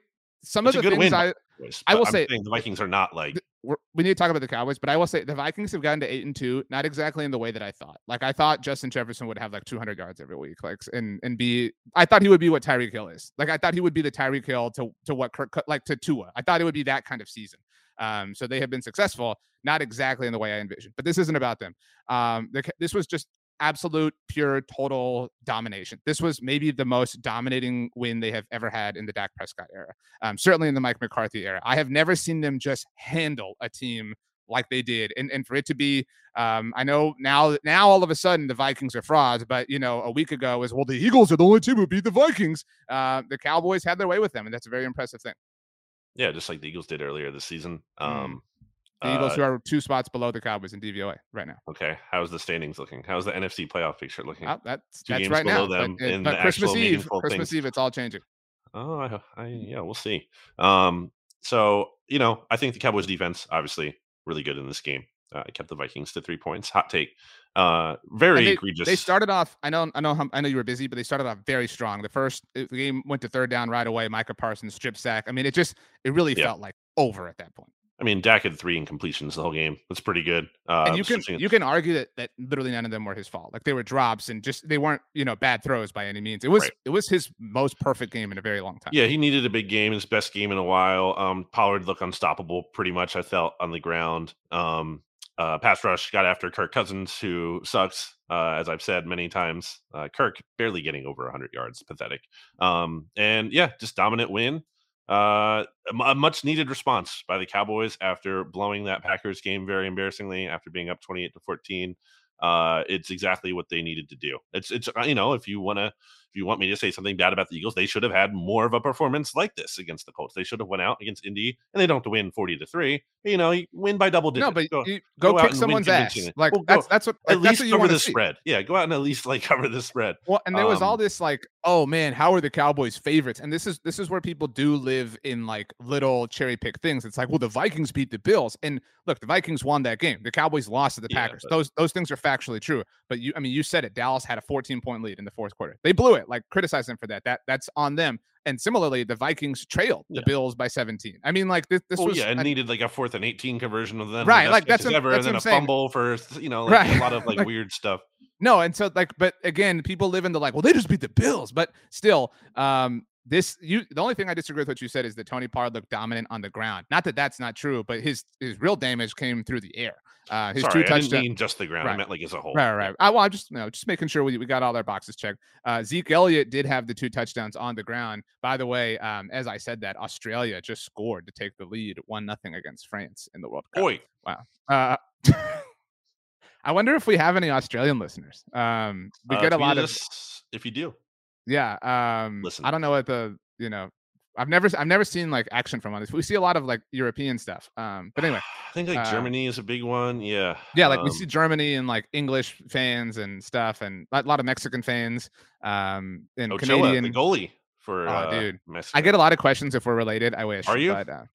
some It's of a the good things win, I Cowboys, I but will I'm say saying the Vikings are not like th- we're, we need to talk about the Cowboys, but I will say the Vikings have gotten to eight and two, not exactly in the way that I thought. Like I thought Justin Jefferson would have like two hundred yards every week, like and and be. I thought he would be what Tyreek Hill is. Like I thought he would be the Tyreek Hill to to what Kirk, like to Tua. I thought it would be that kind of season. Um, so they have been successful, not exactly in the way I envisioned. But this isn't about them. Um, the, this was just absolute, pure, total domination. This was maybe the most dominating win they have ever had in the Dak Prescott era. Um, certainly in the Mike McCarthy era. I have never seen them just handle a team like they did. And, and for it to be, um, I know now, now all of a sudden the Vikings are frauds, but you know, a week ago was, well, the Eagles are the only team who beat the Vikings. Uh, the Cowboys had their way with them, and that's a very impressive thing. Yeah, just like the Eagles did earlier this season. Um, mm. The uh, Eagles, who are two spots below the Cowboys in D V O A right now. Okay, how's the standings looking? How's the N F C playoff picture looking? Oh, that's Two that's games right below now. them But, in but the Christmas actual Eve, meaningful Christmas things. Eve, it's all changing. Oh, I, I, yeah, we'll see. Um, so you know, I think the Cowboys defense obviously really good in this game. Uh, kept the Vikings to three points. Hot take. Uh, very they, egregious. They started off. I know. I know. I know you were busy, but they started off very strong. The first the game went to third down right away. Micah Parsons strip sack. I mean, it just it really yeah. felt like over at that point. I mean, Dak had three incompletions the whole game. That's pretty good. Uh, and you can you can argue that that literally none of them were his fault. Like they were drops and just they weren't you know bad throws by any means. It was right. it was his most perfect game in a very long time. Yeah, he needed a big game, his best game in a while. Um, Pollard looked unstoppable pretty much. I felt on the ground. Um, uh, pass rush got after Kirk Cousins, who sucks. Uh, as I've said many times, uh, Kirk barely getting over one hundred yards, pathetic. Um, and yeah, just dominant win. Uh, a much needed response by the Cowboys after blowing that Packers game very embarrassingly after being up twenty-eight to fourteen. Uh, it's exactly what they needed to do. It's, it's, you know, if you want to, if you want me to say something bad about the Eagles, they should have had more of a performance like this against the Colts. They should have went out against Indy, and they don't have to win forty to three. You know, you win by double digits. No, but go, you go, go kick someone's ass. Like well, that's that's what like, at least what cover the see. spread. Yeah, go out and at least like cover the spread. Well, and there was um, all this like, oh man, how are the Cowboys favorites? And this is this is where people do live in like little cherry pick things. It's like, well, the Vikings beat the Bills, and look, the Vikings won that game. The Cowboys lost to the yeah, Packers. But, those those things are factually true. But you, I mean, you said it. Dallas had a fourteen point lead in the fourth quarter. They blew it. Like criticize them for that. That that's on them. And similarly, the Vikings trailed the yeah. Bills by seventeen. I mean, like this, this oh, was yeah, and a, needed like a fourth and eighteen conversion of them, right? Like that's, a, ever, that's and then a saying. fumble for you know, like, right. a lot of like, like weird stuff. No, and so like, but again, people live in the like, well, they just beat the Bills, but still, um, this you the only thing I disagree with what you said is that Tony Pollard looked dominant on the ground. Not that that's not true, but his his real damage came through the air. Uh, his Sorry, two touchdowns. I didn't mean just the ground. Right. I meant like as a whole. Right, right. right. I, well, I'm just you know just making sure we, we got all our boxes checked. Uh, Zeke Elliott did have the two touchdowns on the ground. By the way, um, as I said that, Australia just scored to take the lead, one nothing against France in the World Cup. Boy, wow. Uh, I wonder if we have any Australian listeners. Um, we uh, get a lot of. If you do, yeah. Um, Listen. I don't know what the you know. I've never I've never seen like action from on this. We see a lot of like European stuff. Um, but anyway, I think like uh, Germany is a big one. Yeah. Yeah, like um, we see Germany and like English fans and stuff, and a lot of Mexican fans. Um, and Ochoa, Canadian the goalie for. Oh, uh, dude, Mexico. I get a lot of questions if we're related. I wish. Are you? But, uh,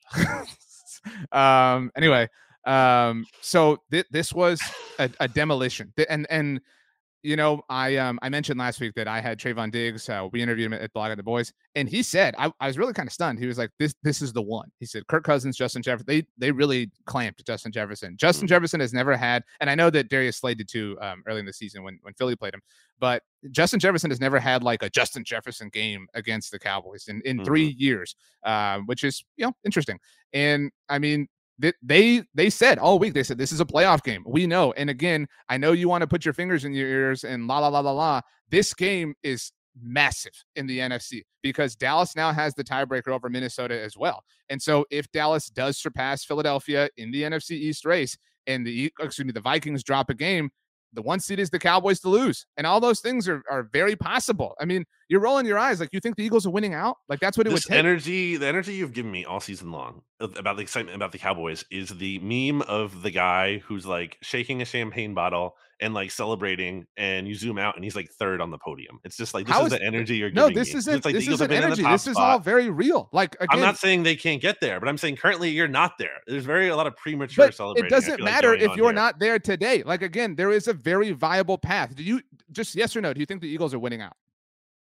no. um. Anyway. Um. So th- this was a, a demolition, and and. You know, I um I mentioned last week that I had Trayvon Diggs. Uh, we interviewed him at Blog of the Boys, and he said I, I was really kind of stunned. He was like, "This this is the one." He said, "Kirk Cousins, Justin Jefferson. They they really clamped Justin Jefferson. Justin mm-hmm. Jefferson has never had, and I know that Darius Slade did too um, early in the season when when Philly played him, but Justin Jefferson has never had like a Justin Jefferson game against the Cowboys in in mm-hmm. three years, uh, which is you know interesting. And I mean. They they said all week, they said, this is a playoff game. We know. And again, I know you want to put your fingers in your ears and la, la, la, la, la. This game is massive in the N F C because Dallas now has the tiebreaker over Minnesota as well. And so if Dallas does surpass Philadelphia in the N F C East race and the, excuse me, the Vikings drop a game, the one seed is the Cowboys to lose. And all those things are, are very possible. I mean, you're rolling your eyes. Like, you think the Eagles are winning out? Like, that's what it this would take. energy, the energy you've given me all season long about the excitement about the Cowboys is the meme of the guy who's like shaking a champagne bottle and like celebrating, and you zoom out and he's like third on the podium. It's just like, this is, is the energy you're no, giving this me. Isn't, it's like this the Eagles isn't have been energy. In the top this is spot. all very real. Like, again, I'm not saying they can't get there, but I'm saying currently you're not there. There's very a lot of premature but celebrating. It doesn't matter like if you're here. not there today. Like, again, there is a very viable path. Do you just yes or no? Do you think the Eagles are winning out?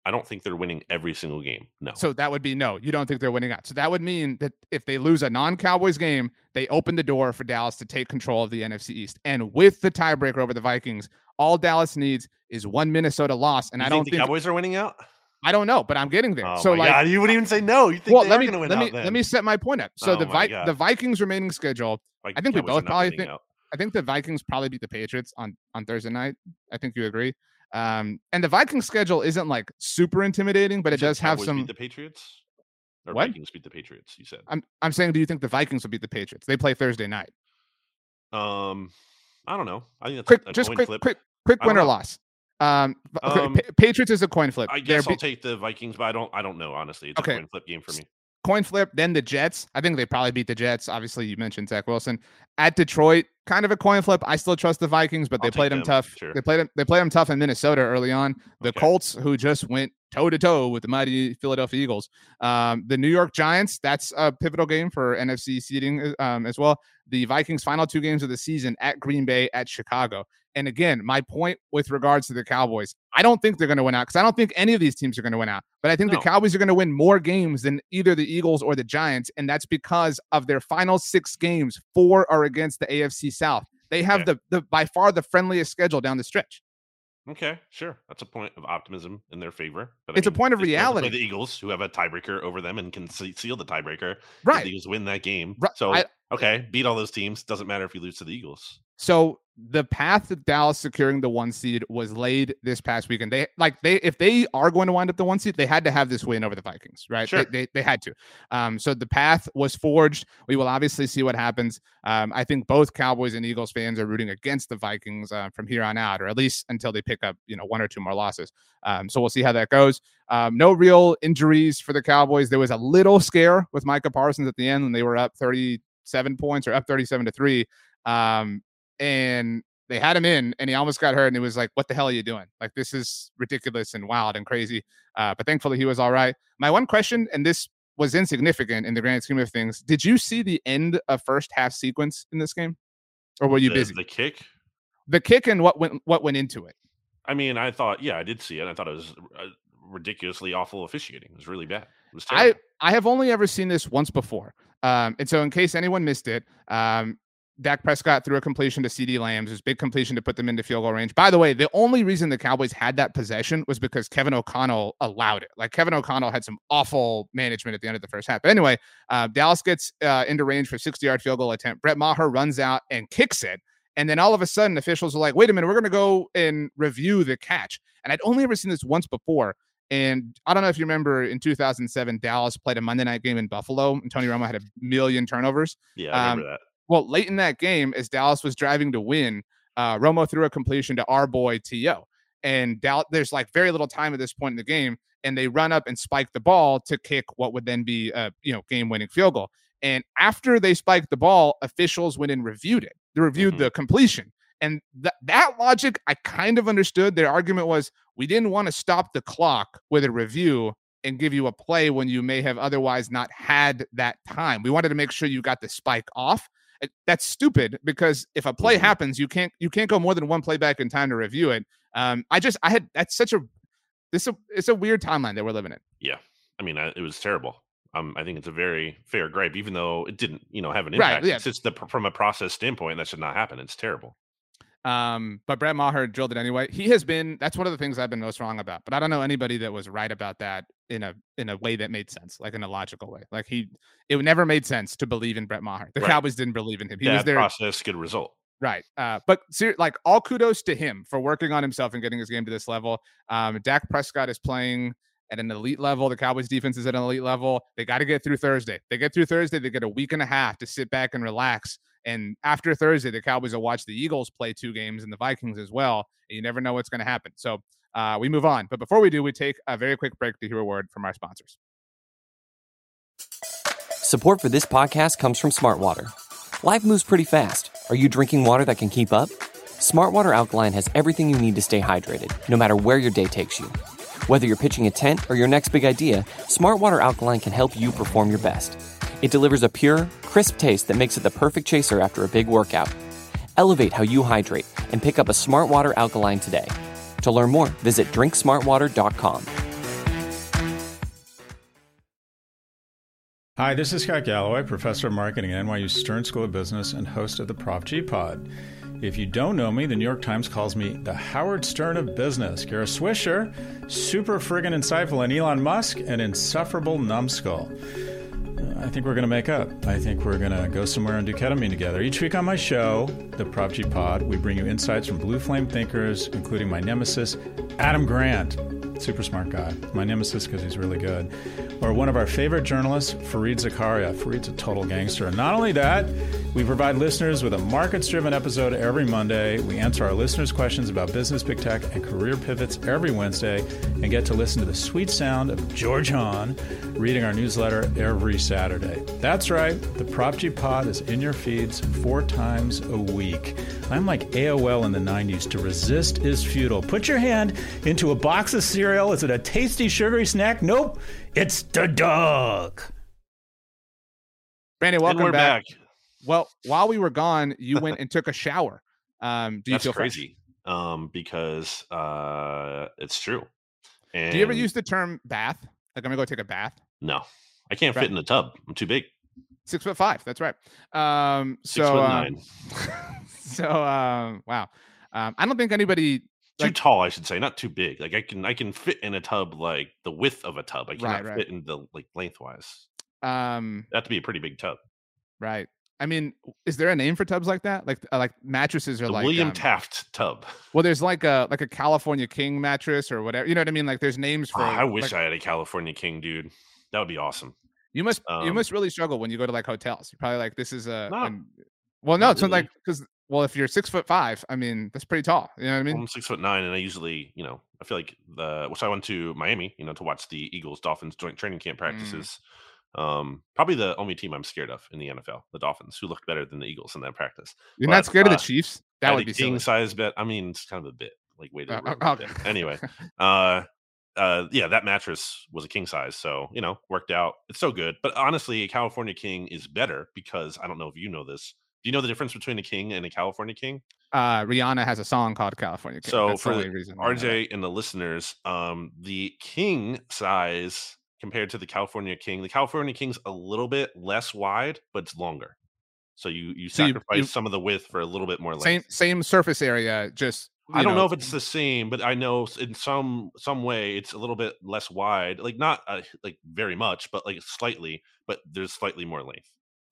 I don't think they're winning every single game. No. So that would be no. You don't think they're winning out. So that would mean that if they lose a non-Cowboys game, they open the door for Dallas to take control of the N F C East. And with the tiebreaker over the Vikings, all Dallas needs is one Minnesota loss. And you I don't think the think Cowboys are winning out. I don't know, but I'm getting there. Oh so my like, God, you wouldn't even say no. You think well, they let are me going to win let out me then. let me set my point up. So Oh the my Vi- God. the Vikings remaining schedule. Like, I think we Cowboys are both not probably winning think. out. I think the Vikings probably beat the Patriots on on Thursday night. I think you agree. Um, and the Vikings schedule isn't like super intimidating, but You it said does have Cowboys some. beat the Patriots. Or What? Vikings beat the Patriots. You said. I'm I'm saying, do you think the Vikings will beat the Patriots? They play Thursday night. Um, I don't know. I think that's Quick, a just coin quick, flip. quick, quick I don't win or know. loss. Um, okay, Um, Pa- Patriots is a coin flip. I They're guess I'll be- take the Vikings, but I don't. I don't know honestly. It's Okay. a coin flip game for me. coin flip. Then the Jets. I think they probably beat the Jets. Obviously, you mentioned Zach Wilson at Detroit. Kind of a coin flip. I still trust the Vikings, but I'll they take played them, them, tough. sure. They played them. They played them tough in Minnesota early on. The Okay. Colts, who just went toe to toe with the mighty Philadelphia Eagles. Um, the New York Giants. That's a pivotal game for N F C seeding um, as well. The Vikings' final two games of the season at Green Bay, at Chicago. And again, my point with regards to the Cowboys, I don't think they're going to win out because I don't think any of these teams are going to win out. But I think No. the Cowboys are going to win more games than either the Eagles or the Giants. And that's because of their final six games, four are against the A F C South. They have Okay. the, the by far the friendliest schedule down the stretch. Okay, sure. That's a point of optimism in their favor. But It's a point of they still have to play reality. The Eagles, who have a tiebreaker over them and can se- seal the tiebreaker. if Right. The Eagles win that game. Right. So I- okay, beat all those teams. Doesn't matter if you lose to the Eagles. So the path to Dallas securing the one seed was laid this past weekend. They like they if they are going to wind up the one seed, they had to have this win over the Vikings, right? Sure. They, they they had to. Um, so the path was forged. We will obviously see what happens. Um, I think both Cowboys and Eagles fans are rooting against the Vikings uh, from here on out, or at least until they pick up, you know, one or two more losses. Um, so we'll see how that goes. Um, no real injuries for the Cowboys. There was a little scare with Micah Parsons at the end when they were up thirty-seven points or up thirty-seven to three. Um, and they had him in and he almost got hurt. And it was like, what the hell are you doing? Like, this is ridiculous and wild and crazy. Uh, but thankfully he was all right. My one question, and this was insignificant in the grand scheme of things. Did you see the end of first half sequence in this game? Or were you the, busy? The kick. The kick and what went, what went into it. I mean, I thought, yeah, I did see it. I thought it was uh, ridiculously awful officiating. It was really bad. It was I, terrible. I have only ever seen this once before. Um, and so in case anyone missed it, um, Dak Prescott threw a completion to CeeDee Lamb. It was a big completion to put them into field goal range. By the way, the only reason the Cowboys had that possession was because Kevin O'Connell allowed it. Like, Kevin O'Connell had some awful management at the end of the first half. But anyway, uh, Dallas gets uh, into range for a sixty-yard field goal attempt. Brett Maher runs out and kicks it. And then all of a sudden, officials are like, wait a minute, we're going to go and review the catch. And I'd only ever seen this once before. And I don't know if you remember, in two thousand seven, Dallas played a Monday night game in Buffalo, and Tony Romo had a million turnovers. Yeah, I remember um, that. Well, late in that game, as Dallas was driving to win, uh, Romo threw a completion to our boy T O. And Dallas, there's like very little time at this point in the game, and they run up and spike the ball to kick what would then be a you know game-winning field goal. And after they spiked the ball, officials went and reviewed it. They reviewed Mm-hmm. the completion. And th- that logic, I kind of understood. Their argument was, we didn't want to stop the clock with a review and give you a play when you may have otherwise not had that time. We wanted to make sure you got the spike off. It, that's stupid, because if a play Mm-hmm. happens, you can't you can't go more than one play back in time to review it. Um, I just I had that's such a this a, it's a weird timeline that we're living in. Yeah, I mean, I, it was terrible. Um, I think it's a very fair gripe, even though it didn't, you know, have an Right, impact. yeah. It's just the, from a process standpoint, that should not happen. It's terrible. Um, but Brett Maher drilled it anyway. He has been, that's one of the things I've been most wrong about, but I don't know anybody that was right about that in a, in a way that made sense, like in a logical way. Like he, it never made sense to believe in Brett Maher. The Right. Cowboys didn't believe in him. He Bad was there. process, good result. Right. Uh, but ser- like all kudos to him for working on himself and getting his game to this level. Um, Dak Prescott is playing at an elite level. The Cowboys defense is at an elite level. They got to get through Thursday. They get through Thursday. They get a week and a half to sit back and relax. And after Thursday, the Cowboys will watch the Eagles play two games and the Vikings as well. And you never know what's going to happen. So uh, we move on. But before we do, we take a very quick break to hear a word from our sponsors. Support for this podcast comes from Smartwater. Life moves pretty fast. Are you drinking water that can keep up? Smartwater Alkaline has everything you need to stay hydrated, no matter where your day takes you. Whether you're pitching a tent or your next big idea, Smartwater Alkaline can help you perform your best. It delivers a pure, crisp taste that makes it the perfect chaser after a big workout. Elevate how you hydrate and pick up a Smartwater Alkaline today. To learn more, visit drink smart water dot com. Hi, this is Scott Galloway, professor of marketing at N Y U Stern School of Business and host of the Prof G Pod. If you don't know me, the New York Times calls me the Howard Stern of business. Kara Swisher, super friggin' insightful, and Elon Musk, an insufferable numbskull. I think we're going to make up. I think we're going to go somewhere and do ketamine together. Each week on my show, the Prof G Pod, we bring you insights from blue flame thinkers, including my nemesis, Adam Grant. Super smart guy. My nemesis because he's really good. Or one of our favorite journalists, Fareed Zakaria. Fareed's a total gangster. And not only that, we provide listeners with a markets-driven episode every Monday. We answer our listeners' questions about business, big tech, and career pivots every Wednesday, and get to listen to the sweet sound of George Hahn reading our newsletter every Saturday. That's right. The Prop G Pod is in your feeds four times a week. I'm like A O L in the nineties. To resist is futile. Put your hand into a box of cereal. Is it a tasty, sugary snack? Nope. It's the dog. Brandon, welcome and we're back. back. Well, while we were gone, you went and took a shower. Um, do you That's feel fresh? crazy um, because uh, it's true. And Do you ever use the term bath? Like, I'm gonna go take a bath. No, I can't Right. fit in a tub. I'm too big. Six foot five. That's right. Um, Six so, foot um, nine. so, um, wow. Um, I don't think anybody. Too Like- tall, I should say, not too big. Like I can, I can fit in a tub like the width of a tub. I Right, cannot right. fit in the like lengthwise. Um, That to be a pretty big tub. right. I mean, is there a name for tubs like that? Like, uh, like mattresses are The like William um, Taft tub. Well, there's like a like a California King mattress or whatever. You know what I mean? Like, there's names for. Oh, I wish like, I had a California King, dude. That would be awesome. You must you um, must really struggle when you go to like hotels. You're probably like, this is a. No, an- well, no, not it's not like really. because well, if you're six foot five, I mean, that's pretty tall. You know what I mean? I'm six foot nine, and I usually, you know, I feel like the which I went to Miami, you know, to watch the Eagles Dolphins joint training camp Mm. practices. Um, probably the only team I'm scared of in the N F L, the Dolphins, who looked better than the Eagles in that practice. You're But, not scared of uh, the Chiefs? That Had would a be king silly. size bet. I mean, it's kind of a bit like way to Uh, ruin uh, the okay. bit. Anyway, uh, uh, yeah, that mattress was a king size, so you know, worked out. It's so good, but honestly, a California King is better because I don't know if you know this. Do you know the difference between a king and a California King? Uh, Rihanna has a song called California King. So That's for the the only reason. why I know that. R J and the listeners, um, the king size compared to the California King, the California King's a little bit less wide, but it's longer. So you you So you- sacrifice you- some of the width for a little bit more length. Same same surface area, just I you don't know if it's the same, but I know s- in some some way it's a little bit less wide, like not uh, like very much, but like slightly. But there's slightly more length.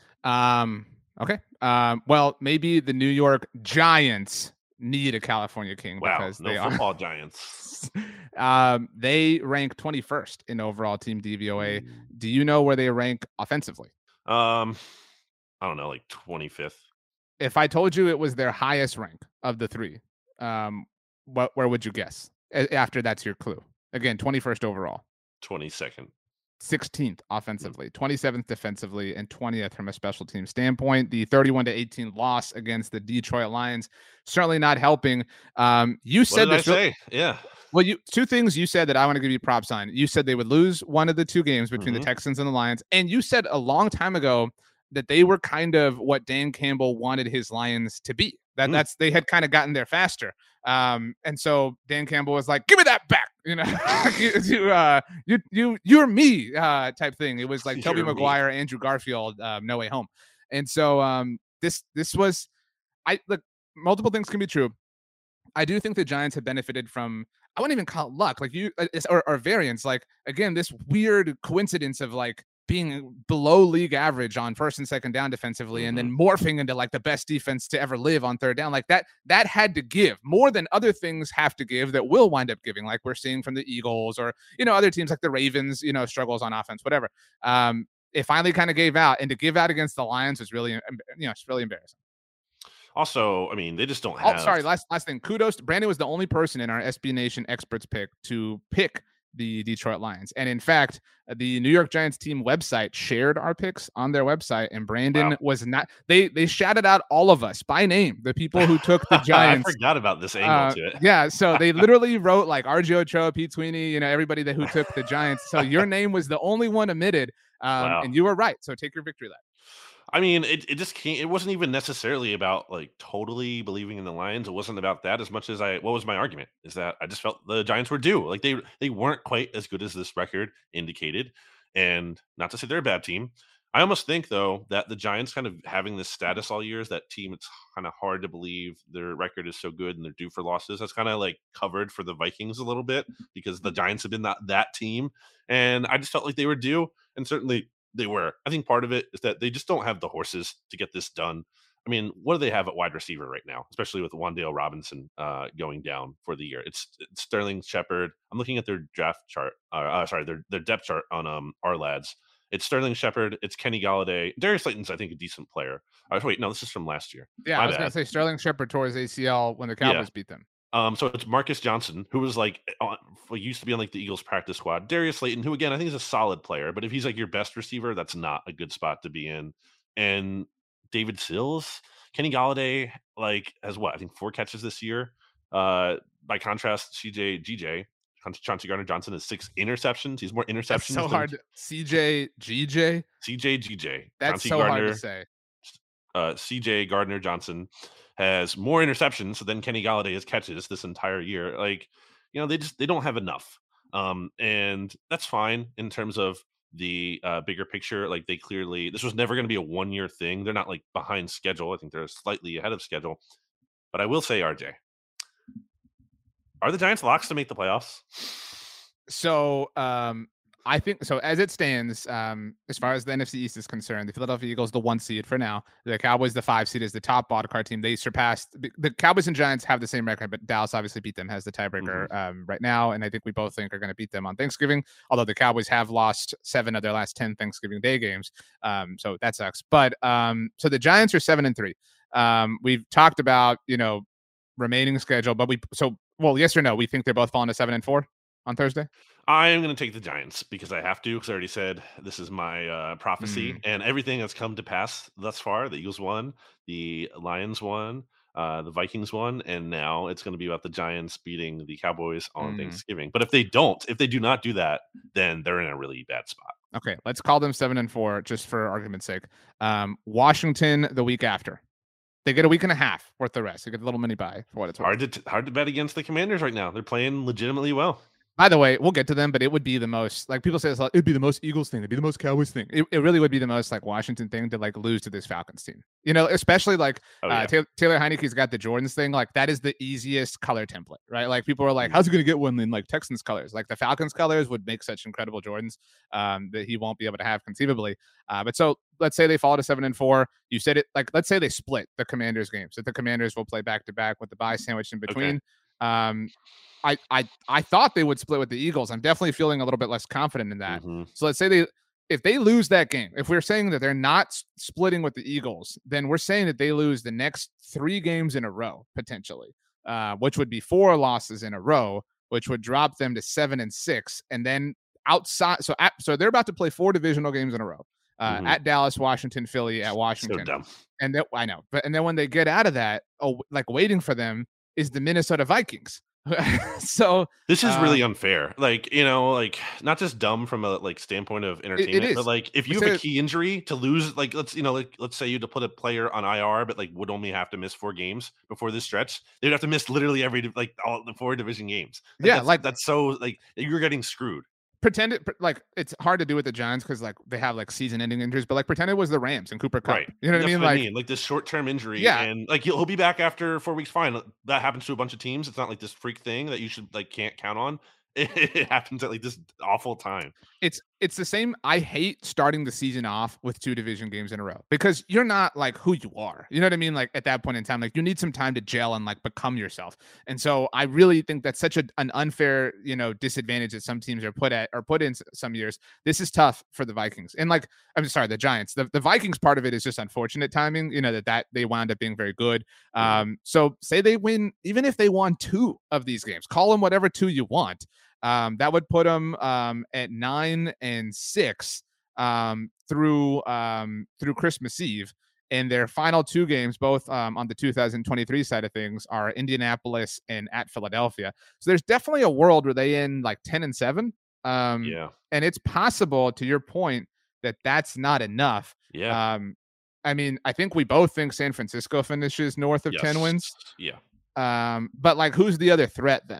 Um. Okay. Um. Well, maybe the New York Giants need a California King Wow, because no they are. football giants. um. They rank twenty-first in overall team D V O A. Do you know where they rank offensively? Um, I don't know, like twenty-fifth. If I told you it was their highest rank of the three, um, what where would you guess? A- After that's your clue. Again, twenty-first overall. twenty-second. sixteenth offensively, twenty-seventh defensively, and twentieth from a special team standpoint. The thirty-one to eighteen loss against the Detroit Lions certainly not helping. Um, you What said did I this. real- say? Yeah. well, you two things you said that I want to give you props on. You said they would lose one of the two games between Mhm. the Texans and the Lions, and you said a long time ago that they were kind of what Dan Campbell wanted his Lions to be. That Mm. that's they had kind of gotten there faster. Um, and so Dan Campbell was like, "Give me that back," you know, you, you, uh, you, you, you're me, uh, type thing. It was like Toby You're me. Maguire, Andrew Garfield, um, No Way Home, and so um, this this was, I look, multiple things can be true. I do think the Giants have benefited from, I wouldn't even call it luck, like you, uh, it's- or, or variance. Like again, this weird coincidence of like being below league average on first and second down defensively, and then morphing into like the best defense to ever live on third down. Like that, that had to give more than other things have to give that will wind up giving, like we're seeing from the Eagles or, you know, other teams like the Ravens, you know, struggles on offense, whatever. Um, it finally kind of gave out, and to give out against the Lions was really, em- you know, it's really embarrassing. Also, I mean, they just don't Oh, have. sorry. Last last thing. Kudos. to- Brandon was the only person in our S B Nation experts pick to pick the Detroit Lions, and in fact, uh, the New York Giants team website shared our picks on their website, and Brandon Wow. was not. They they shouted out all of us by name. The people who took the Giants. I forgot about this angle Uh, to it. yeah, so they literally wrote like R J Ochoa, Pete Sweeney, you know, everybody that who took the Giants. So your name was the only one omitted, um, Wow. and you were right. So take your victory lap. I mean, it, it just can't. It wasn't even necessarily about like totally believing in the Lions. It wasn't about that as much as I. What was my argument? Is that I just felt the Giants were due. Like they they weren't quite as good as this record indicated, and not to say they're a bad team. I almost think though that the Giants kind of having this status all year is that team. It's kind of hard to believe their record is so good and they're due for losses. That's kind of like covered for the Vikings a little bit because the Giants have been that that team, and I just felt like they were due, and certainly they were. I think part of it is that they just don't have the horses to get this done. I mean, what do they have at wide receiver right now, especially with Wan'Dale Robinson uh, going down for the year? It's, it's Sterling Shepard. I'm looking at their draft chart. Uh, uh, sorry, their their depth chart on um our lads. It's Sterling Shepard. It's Kenny Galladay. Darius Slayton's, I think, a decent player. Uh, wait, no, this is from last year. Yeah, My I was bad. going to say Sterling Shepard tore his A C L when the Cowboys Yeah. beat them. Um, so it's Marcus Johnson, who was like on, used to be on like the Eagles practice squad. Darius Slayton, who again I think is a solid player, but if he's like your best receiver, that's not a good spot to be in. And David Sills, Kenny Galladay, like has what I think four catches this year. Uh, by contrast, C J G J, Chauncey Gardner Johnson has six interceptions. He's more interceptions. That's so than hard. C J G J. C J G J. That's Chauncey so Gardner, hard to say. Uh, C J Gardner Johnson has more interceptions than Kenny Galladay has catches this entire year. Like, you know, they just they don't have enough, um, and that's fine in terms of the uh, bigger picture. Like, they clearly this was never going to be a one year thing. They're not like behind schedule. I think they're slightly ahead of schedule. But I will say, R J, are the Giants locks to make the playoffs? So, um, I think so. As it stands, um, as far as the N F C East is concerned, the Philadelphia Eagles the one seed for now. The Cowboys the five seed is the top wildcard team. They surpassed the Cowboys and Giants have the same record, but Dallas obviously beat them, has the tiebreaker mm-hmm. um, right now, and I think we both think are going to beat them on Thanksgiving. Although the Cowboys have lost seven of their last ten Thanksgiving Day games, um, so that sucks. But um, so the Giants are seven and three. Um, we've talked about you know remaining schedule, but we so well yes or no? We think they're both falling to seven and four on Thursday. I am going to take the Giants because I have to, because I already said this is my uh, prophecy, mm. and everything that's come to pass thus far. The Eagles won, the Lions won, uh, the Vikings won, and now it's going to be about the Giants beating the Cowboys on mm. Thanksgiving. But if they don't, if they do not do that, then they're in a really bad spot. Okay, let's call them seven and four just for argument's sake. Um, Washington the week after. They get a week and a half worth the rest. They get a little mini bye for what it's worth. Hard to hard to bet against the Commanders right now. They're playing legitimately well. By the way, we'll get to them, but it would be the most, like people say, it's like, it'd be the most Eagles thing. It'd be the most Cowboys thing. It, it really would be the most like Washington thing to like lose to this Falcons team. You know, especially like oh, yeah. uh, Taylor, Taylor Heineke's got the Jordans thing. Like that is the easiest color template, right? Like people are like, how's he going to get one in like Texans colors? Like the Falcons colors would make such incredible Jordans um, that he won't be able to have conceivably. Uh, but so let's say they fall to seven and four. You said it like, let's say they split the Commanders games. So the Commanders will play back to back with the bye sandwich in between. Okay. Um, I, I I thought they would split with the Eagles. I'm definitely feeling a little bit less confident in that. Mm-hmm. So let's say they, if they lose that game, if we're saying that they're not s- splitting with the Eagles, then we're saying that they lose the next three games in a row, potentially, uh, which would be four losses in a row, which would drop them to seven and six. And then outside, so at, so they're about to play four divisional games in a row uh, mm-hmm. at Dallas, Washington, Philly, at Washington. So dumb. And that, I know, but and then when they get out of that, oh, like waiting for them is the Minnesota Vikings. So this is uh, really unfair. Like, you know, like not just dumb from a like standpoint of entertainment, it, it but like if you it's have a, a key injury to lose, like let's you know, like let's say you to put a player on I R, but like would only have to miss four games before this stretch, they'd have to miss literally every like all the four division games. Like, yeah, that's, like that's so like you're getting screwed. Pretend it like it's hard to do with the Giants because like they have like season-ending injuries, but like pretend it was the Rams and Cooper Kupp. Right. You know what That's I mean? What like, I mean? Like this short-term injury, yeah, and like he'll, he'll be back after four weeks. Fine, that happens to a bunch of teams. It's not like this freak thing that you should like can't count on. It, it happens at like this awful time. It's it's the same. I hate starting the season off with two division games in a row because you're not like who you are. You know what I mean? Like at that point in time, like you need some time to gel and like become yourself. And so I really think that's such a, an unfair, you know, disadvantage that some teams are put at or put in some years. This is tough for the Vikings. And like, I'm sorry, the Giants, the, the Vikings part of it is just unfortunate timing, you know, that, that they wound up being very good. Um, so say they win, even if they won two of these games, call them whatever two you want. Um, that would put them um, at nine and six um, through um, through Christmas Eve. And their final two games, both um, on the two thousand twenty-three side of things, are Indianapolis and at Philadelphia. So there's definitely a world where they end like ten and seven. Um, yeah, and it's possible, to your point, that that's not enough. Yeah. Um, I mean, I think we both think San Francisco finishes north of yes. ten wins. Yeah. Um, but like, who's the other threat then?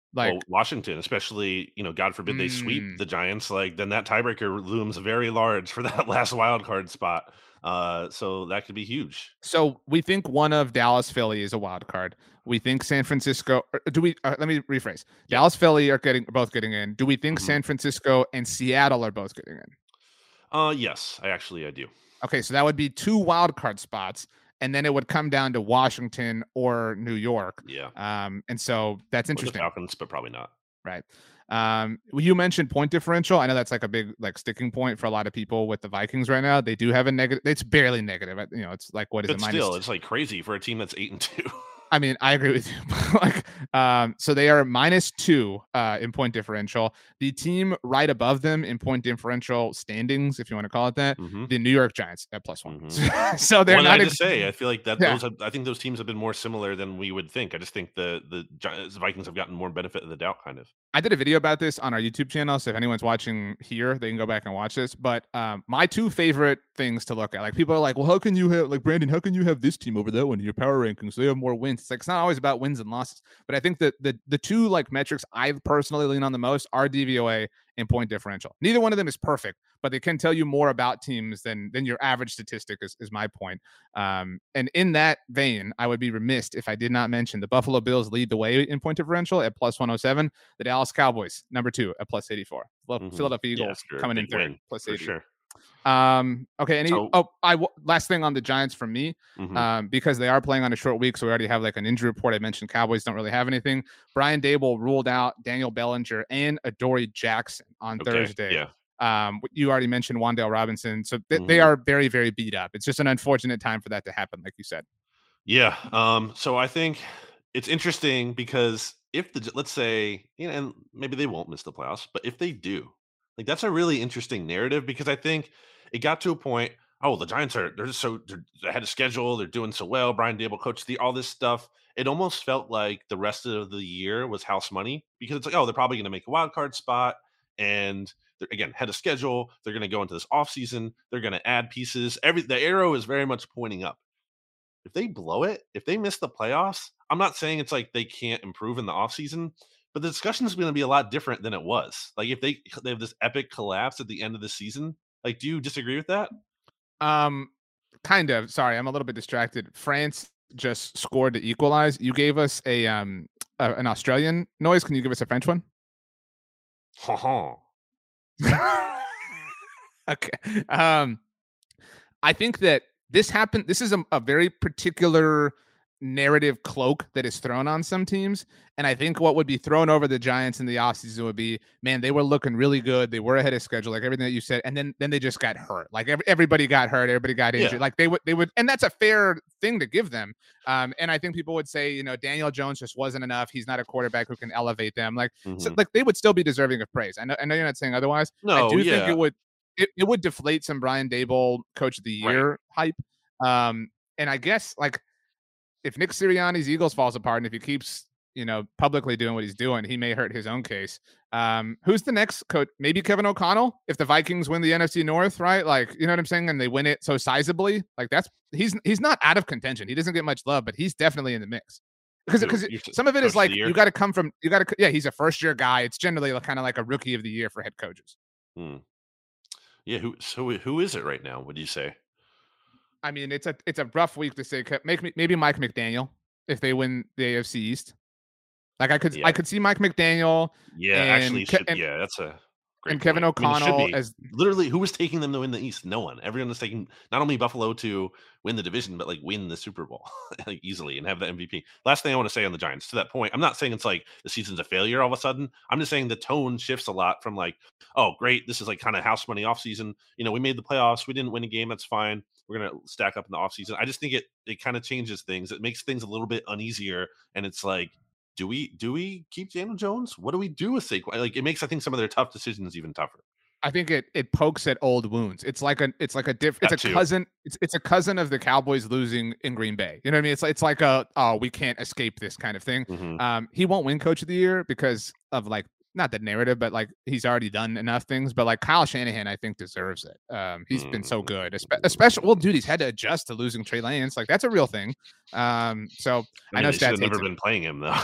Like well, Washington, especially, you know, God forbid they mm, sweep the Giants, like then that tiebreaker looms very large for that last wild card spot. Uh, so that could be huge. So we think one of Dallas, Philly is a wild card. We think San Francisco. Do we? Uh, let me rephrase. Yeah. Dallas, Philly are getting are both getting in. Do we think Mhm. San Francisco and Seattle are both getting in? Uh, yes, I actually I do. Okay, so that would be two wild card spots, and then it would come down to Washington or New York. Yeah, Um, and so that's or the interesting, Falcons, but probably not. right? Um, you mentioned point differential. I know that's like a big like sticking point for a lot of people with the Vikings right now. They do have a negative. It's barely negative. You know, it's like what is But it? Minus still, two? it's like crazy for a team that's eight and two. I mean, I agree with you. like, um, so they are minus two uh, in point differential. The team right above them in point differential standings, if you want to call it that, Mhm. the New York Giants at plus one. Mhm. so they're Well, not. I ex- just say I feel like that Yeah. those have, I think those teams have been more similar than we would think. I just think the the Giants, Vikings have gotten more benefit of the doubt, kind of. I did a video about this on our YouTube channel, so if anyone's watching here, they can go back and watch this. But um, my two favorite things to look at, like people are like, "Well, how can you have like Brandon? How can you have this team over that one in your power rankings? They have more wins." It's like it's not always about wins and losses, but I think that the the two like metrics I personally lean on the most are D V O A and point differential. Neither one of them is perfect, but they can tell you more about teams than than your average statistic. Is is my point. Um, and in that vein, I would be remiss if I did not mention the Buffalo Bills lead the way in point differential at plus one hundred seven. The Dallas Cowboys, number two at plus eighty-four. Mhm. Philadelphia Yeah, Eagles sure, coming in big third, win, plus for eighty. sure. Um, okay. Any, So- oh, I w- last thing on the Giants from me, Mhm. um, because they are playing on a short week, so we already have like an injury report. I mentioned Cowboys don't really have anything. Brian Dable ruled out Daniel Bellinger and Adoree Jackson on Okay, Thursday. yeah. Um, you already mentioned Wan'Dale Robinson, so th- they Mhm. are very, very beat up. It's just an unfortunate time for that to happen, like you said. Yeah. Um, so I think it's interesting because if the let's say, you know, and maybe they won't miss the playoffs, but if they do, like that's a really interesting narrative because I think it got to a point. Oh, the Giants are they're just so they're ahead of schedule. They're doing so well. Brian Dable coached the all this stuff. It almost felt like the rest of the year was house money because it's like, oh, they're probably going to make a wild card spot, and they're again head of schedule. They're going to go into this offseason. They're going to add pieces. Every the arrow is very much pointing up. If they blow it, if they miss the playoffs, I'm not saying it's like they can't improve in the offseason, but the discussion is going to be a lot different than it was. Like if they they have this epic collapse at the end of the season, like do you disagree with that? Um, kind of. Sorry, I'm a little bit distracted. France just scored to equalize. You gave us a um a, an Australian noise. Can you give us a French one? Ha ha. Okay. Um, I think that this happened. This is a, a very particular narrative cloak that is thrown on some teams. And I think what would be thrown over the Giants in the offseason would be, man, they were looking really good. They were ahead of schedule, like everything that you said. And then then they just got hurt. Like every, everybody got hurt. Everybody got injured. Yeah. Like they would, they would, and that's a fair thing to give them. Um, and I think people would say, you know, Daniel Jones just wasn't enough. He's not a quarterback who can elevate them. Like, so, Mhm. like they would still be deserving of praise. I know, I know you're not saying otherwise. I No, do yeah. think it would it, it would deflate some Brian Dable coach of the Right. year hype. Um, and I guess like if Nick Sirianni's Eagles falls apart and if he keeps, you know, publicly doing what he's doing, he may hurt his own case. Um, who's the next coach? Maybe Kevin O'Connell if the Vikings win the N F C North, right? Like, you know what I'm saying? And they win it so sizably. Like that's he's he's not out of contention. He doesn't get much love, but he's definitely in the mix. Because Who? because You're s- some of it coach is of like the year? you got to come from you got to yeah he's a first year guy. It's generally kind of like a rookie of the year for head coaches. Hmm. Yeah, who so who is it right now? Would you say? I mean, it's a it's a rough week to say. Make me maybe Mike McDaniel if they win the A F C East. Like I could Yeah. I could see Mike McDaniel Yeah, And actually, Ke- should, and- yeah, that's a great and Kevin point. I mean, it should O'Connell be. as Literally, who was taking them to win the East? No one. Everyone was taking not only Buffalo to win the division, but like win the Super Bowl like easily and have the M V P. Last thing I want to say on the Giants to that point, I'm not saying it's like the season's a failure all of a sudden. I'm just saying the tone shifts a lot from like, oh, great, this is like kind of house money offseason. You know, we made the playoffs, we didn't win a game, that's fine. We're gonna stack up in the offseason. I just think it it kind of changes things. It makes things a little bit uneasier, and it's like, do we do we keep Daniel Jones? What do we do with Saquon? Like it makes I think some of their tough decisions even tougher. I think it it pokes at old wounds. It's like a it's like a diff, it's That a too. cousin it's it's a cousin of the Cowboys losing in Green Bay. You know what I mean? It's like it's like a oh we can't escape this kind of thing. Mhm. Um, he won't win Coach of the Year because of like not the narrative, but like he's already done enough things. But like Kyle Shanahan, I think deserves it. Um, he's been so good, espe- especially well, dude, he's had to adjust to losing Trey Lance. Like that's a real thing. Um, so I, I, mean, know they should stats have never hates him. been playing him though.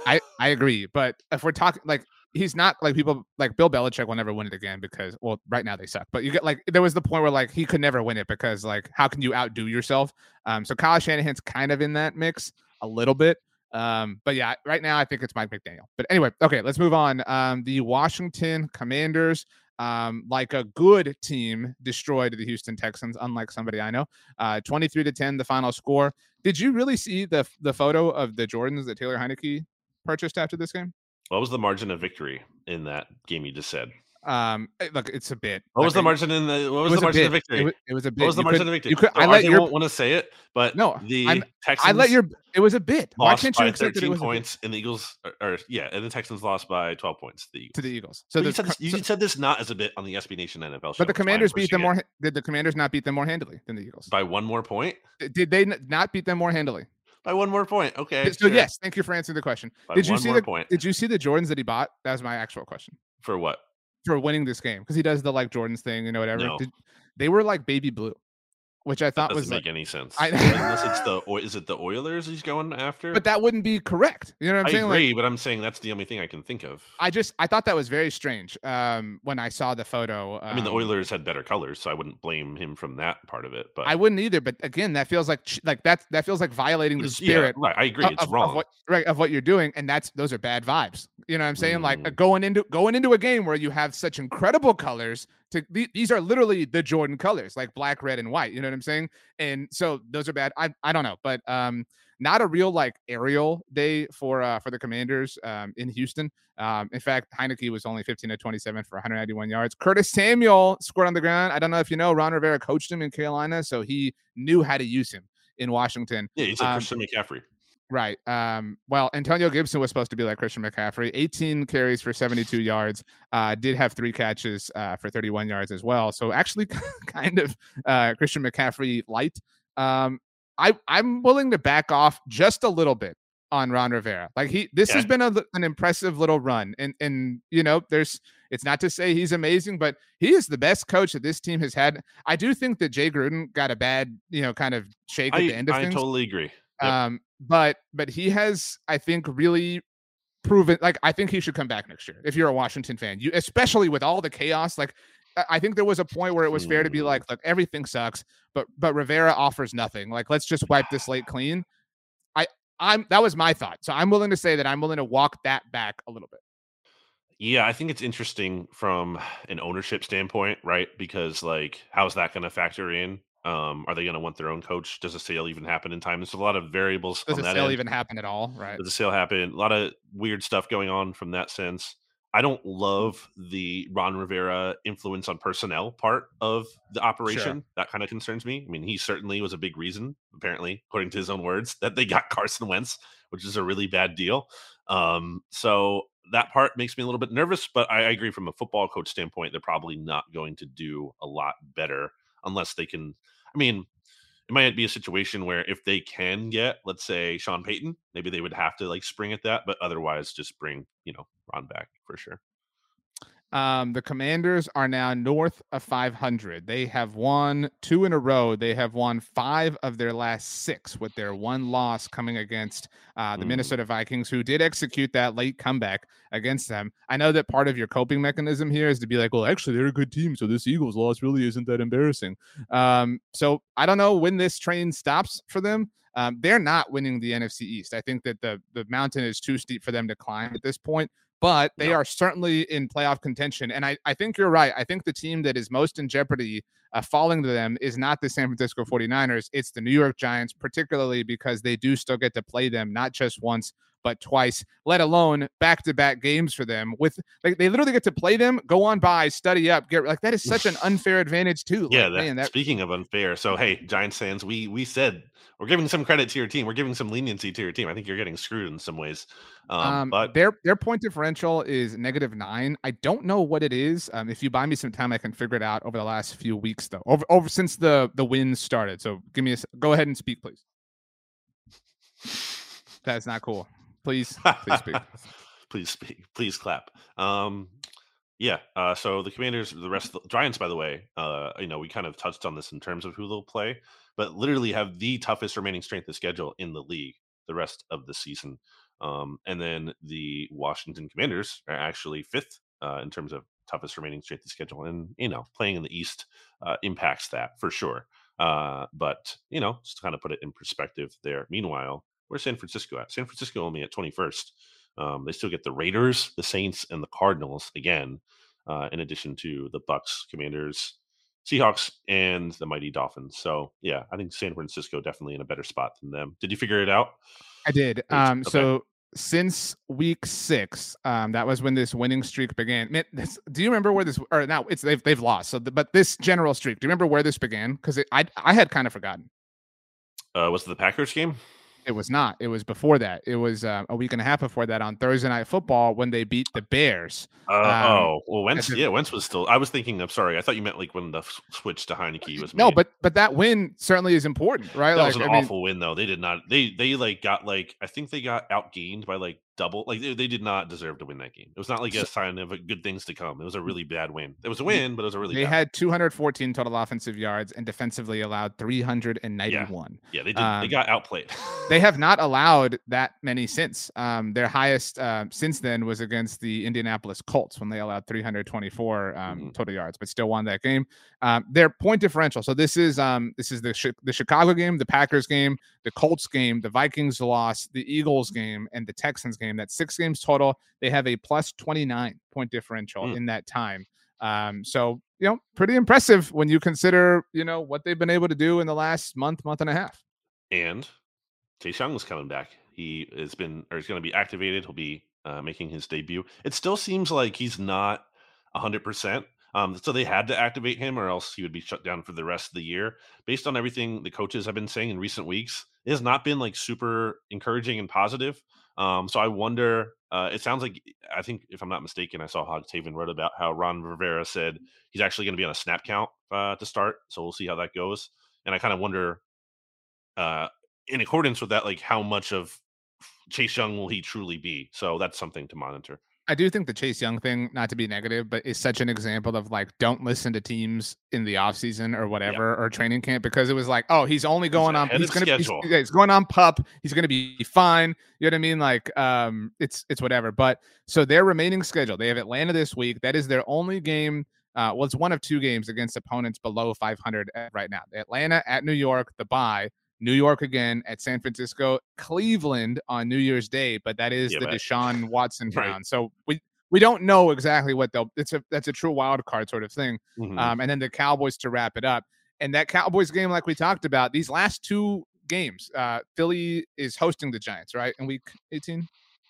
I, I agree. But if we're talking like he's not like people like Bill Belichick will never win it again because well, right now they suck. But you get like there was the point where like he could never win it because like how can you outdo yourself? Um, so Kyle Shanahan's kind of in that mix a little bit. Um, but yeah, right now I think it's Mike McDaniel. But anyway, okay, let's move on. Um, the Washington Commanders, um, like a good team, destroyed the Houston Texans, unlike somebody I know. Uh, twenty-three to ten, the final score. Did you really see the the photo of the Jordans that Taylor Heineke purchased after this game? What was the margin of victory in that game you just said? Um, look, it's a bit. What like, was the margin in the? What was, was the margin of victory? It was, it was a bit. What was the you margin could, of victory? You could. So I let you your won't want to say it, but no. The I'm, Texans. I let your. It was a bit. Why Lost can't you by accept that it thirteen was points, and the Eagles, or, or yeah, and the Texans lost by twelve points. The Eagles. To the Eagles. So the, the, you, said this, you so, said this not as a bit on the S B Nation N F L show. But the Commanders beat them it. more. Did the Commanders not beat them more handily than the Eagles by one more point? Did they not beat them more handily? By one more point. Okay. So sure. yes, thank you for answering the question. By did you one see more the point. Did you see the Jordans that he bought? That was my actual question. For what? For winning this game, because he does the like Jordans thing, you know, whatever. No. Did, they were like baby blue, which I thought that was doesn't like, make any sense. I, Unless it's the is it the Oilers he's going after? But that wouldn't be correct. You know what I'm I saying? agree, like, but I'm saying that's the only thing I can think of. I just I thought that was very strange. Um, when I saw the photo. Um, I mean, the Oilers had better colors, so I wouldn't blame him from that part of it. But I wouldn't either. But again, that feels like like that that feels like violating the spirit. Yeah, right. I agree. Of, it's wrong. Of what, right, of what you're doing, and that's those are bad vibes. You know what I'm saying? Mm. Like uh, going into going into a game where you have such incredible colors. To these are literally the Jordan colors, like black, red, and white. You know what I'm saying? And so those are bad. I I don't know, but um, not a real like aerial day for uh for the Commanders um in Houston. Um, in fact, Heineke was only fifteen to twenty-seven for one hundred ninety-one yards. Curtis Samuel scored on the ground. I don't know if you know, Ron Rivera coached him in Carolina, so he knew how to use him in Washington. Yeah, he's like um, Christian McCaffrey. Right. Um, well, Antonio Gibson was supposed to be like Christian McCaffrey. eighteen carries for seventy-two yards. Uh, did have three catches uh, for thirty-one yards as well. So actually, kind of uh, Christian McCaffrey light. Um, I I'm willing to back off just a little bit on Ron Rivera. Like he, this yeah. has been a, an impressive little run, and and you know, there's. It's not to say he's amazing, but he is the best coach that this team has had. I do think that Jay Gruden got a bad, you know, kind of shake at I, the end of I things. I totally agree. Yep. Um, but but he has, I think, really proven. Like, I think he should come back next year. If you're a Washington fan, you especially with all the chaos. Like, I think there was a point where it was fair to be like, look, everything sucks, but but Rivera offers nothing. Like, let's just wipe the slate clean. I I'm that was my thought. So I'm willing to say that I'm willing to walk that back a little bit. Yeah, I think it's interesting from an ownership standpoint, right? Because like, how's that going to factor in? Um, are they going to want their own coach? Does a sale even happen in time? There's a lot of variables. Does on a that sale end. even happen at all? Right? Does a sale happen? A lot of weird stuff going on from that sense. I don't love the Ron Rivera influence on personnel part of the operation. Sure. That kind of concerns me. I mean, he certainly was a big reason, apparently, according to his own words, that they got Carson Wentz, which is a really bad deal. Um, so that part makes me a little bit nervous, but I, I agree from a football coach standpoint, they're probably not going to do a lot better unless they can. I mean, it might be a situation where if they can get, let's say, Sean Payton, maybe they would have to like spring at that, but otherwise just bring, you know, Ron back for sure. Um, the Commanders are now north of five hundred. They have won two in a row. They have won five of their last six, with their one loss coming against uh, the mm. Minnesota Vikings, who did execute that late comeback against them. I know that part of your coping mechanism here is to be like, well, actually, they're a good team, so this Eagles loss really isn't that embarrassing. Um, so I don't know when this train stops for them. Um, they're not winning the N F C East. I think that the the mountain is too steep for them to climb at this point. But they no. are certainly in playoff contention. And I, I think you're right. I think the team that is most in jeopardy uh, falling to them is not the San Francisco forty-niners. It's the New York Giants, particularly because they do still get to play them, not just once, but twice, let alone back-to-back games for them. With like they literally get to play them, go on by, study up, get like that is such an unfair advantage too. Yeah, like, that, man, that, speaking of unfair, so hey, Giants fans, we we said we're giving some credit to your team. We're giving some leniency to your team. I think you're getting screwed in some ways. Um, um, but their their point differential is negative nine. I don't know what it is. Um, if you buy me some time, I can figure it out over the last few weeks, though. Over over since the the wins started. So give me a go ahead and speak, please. That's not cool. Please, please speak. please speak. Please clap. Um, yeah. Uh, so the Commanders, the rest of the Giants, by the way, uh, you know, we kind of touched on this in terms of who they'll play, but literally have the toughest remaining strength of schedule in the league the rest of the season. Um, and then the Washington Commanders are actually fifth uh, in terms of toughest remaining strength of schedule. And, you know, playing in the East uh, impacts that for sure. Uh, but, you know, just to kind of put it in perspective there. Meanwhile, where's San Francisco at? San Francisco only at twenty-first. Um, they still get the Raiders, the Saints, and the Cardinals again, uh, in addition to the Bucks, Commanders, Seahawks, and the mighty Dolphins. So, yeah, I think San Francisco definitely in a better spot than them. Did you figure it out? I did. Or- Um, okay. So since week six, um, that was when this winning streak began. Man, this, do you remember where this? Or now it's they've they've lost. So, the, but this general streak, do you remember where this began? Because I I had kind of forgotten. Uh, was it the Packers game? It was not. It was before that. It was uh, a week and a half before that on Thursday Night Football when they beat the Bears. Uh, Um, oh, well, Wentz, the- yeah, Wentz was still. I was thinking. I'm sorry. I thought you meant like when the f- switch to Heineke was. No, made. but but that win certainly is important, right? that like was an I mean, awful win, though. They did not. They they like got like I think they got outgained by like double. Like they, they did not deserve to win that game. It was not like a sign of a good things to come. It was a really bad win. It was a win, but it was a really they bad. had two hundred fourteen total offensive yards and defensively allowed three hundred ninety-one. yeah, they did. um, they got outplayed. They have not allowed that many since. Um, their highest uh, since then was against the Indianapolis Colts when they allowed three hundred twenty-four um, Mhm. total yards, but still won that game. Um, their point differential. So this is um, this is the Chi- the Chicago game, the Packers game, the Colts game, the Vikings loss, the Eagles game, and the Texans game. That's six games total. They have a plus twenty-nine point differential Mm. in that time. Um, so you know, pretty impressive when you consider you know what they've been able to do in the last month, month and a half. And Chase Young was coming back. He has been, or he's going to be activated. He'll be uh, making his debut. It still seems like he's not one hundred percent. Um, so they had to activate him, or else he would be shut down for the rest of the year. Based on everything the coaches have been saying in recent weeks, it has not been like super encouraging and positive. Um, so I wonder. Uh, it sounds like I think, if I'm not mistaken, I saw Hog Taven wrote about how Ron Rivera said he's actually going to be on a snap count uh, to start. So we'll see how that goes. And I kind of wonder. Uh, in accordance with that, like how much of Chase Young will he truly be? So that's something to monitor. I do think the Chase Young thing, not to be negative, but is such an example of like, don't listen to teams in the offseason or whatever, or training camp, because it was like, oh, he's only going on, ahead he's of going to be, schedule. yeah, he's going on pup. He's going to be fine. You know what I mean? Like, um, it's, it's whatever. But so their remaining schedule, they have Atlanta this week. That is their only game. Uh, well, it's one of two games against opponents below five hundred right now. Atlanta at New York, the bye. New York again at San Francisco, Cleveland on New Year's Day, but that is Yeah, the but- Deshaun Watson Right. round. So we we don't know exactly what they'll. It's a that's a true wild card sort of thing. Mhm. Um, and then the Cowboys to wrap it up. And that Cowboys game, like we talked about, these last two games, uh, Philly is hosting the Giants, right, in week eighteen.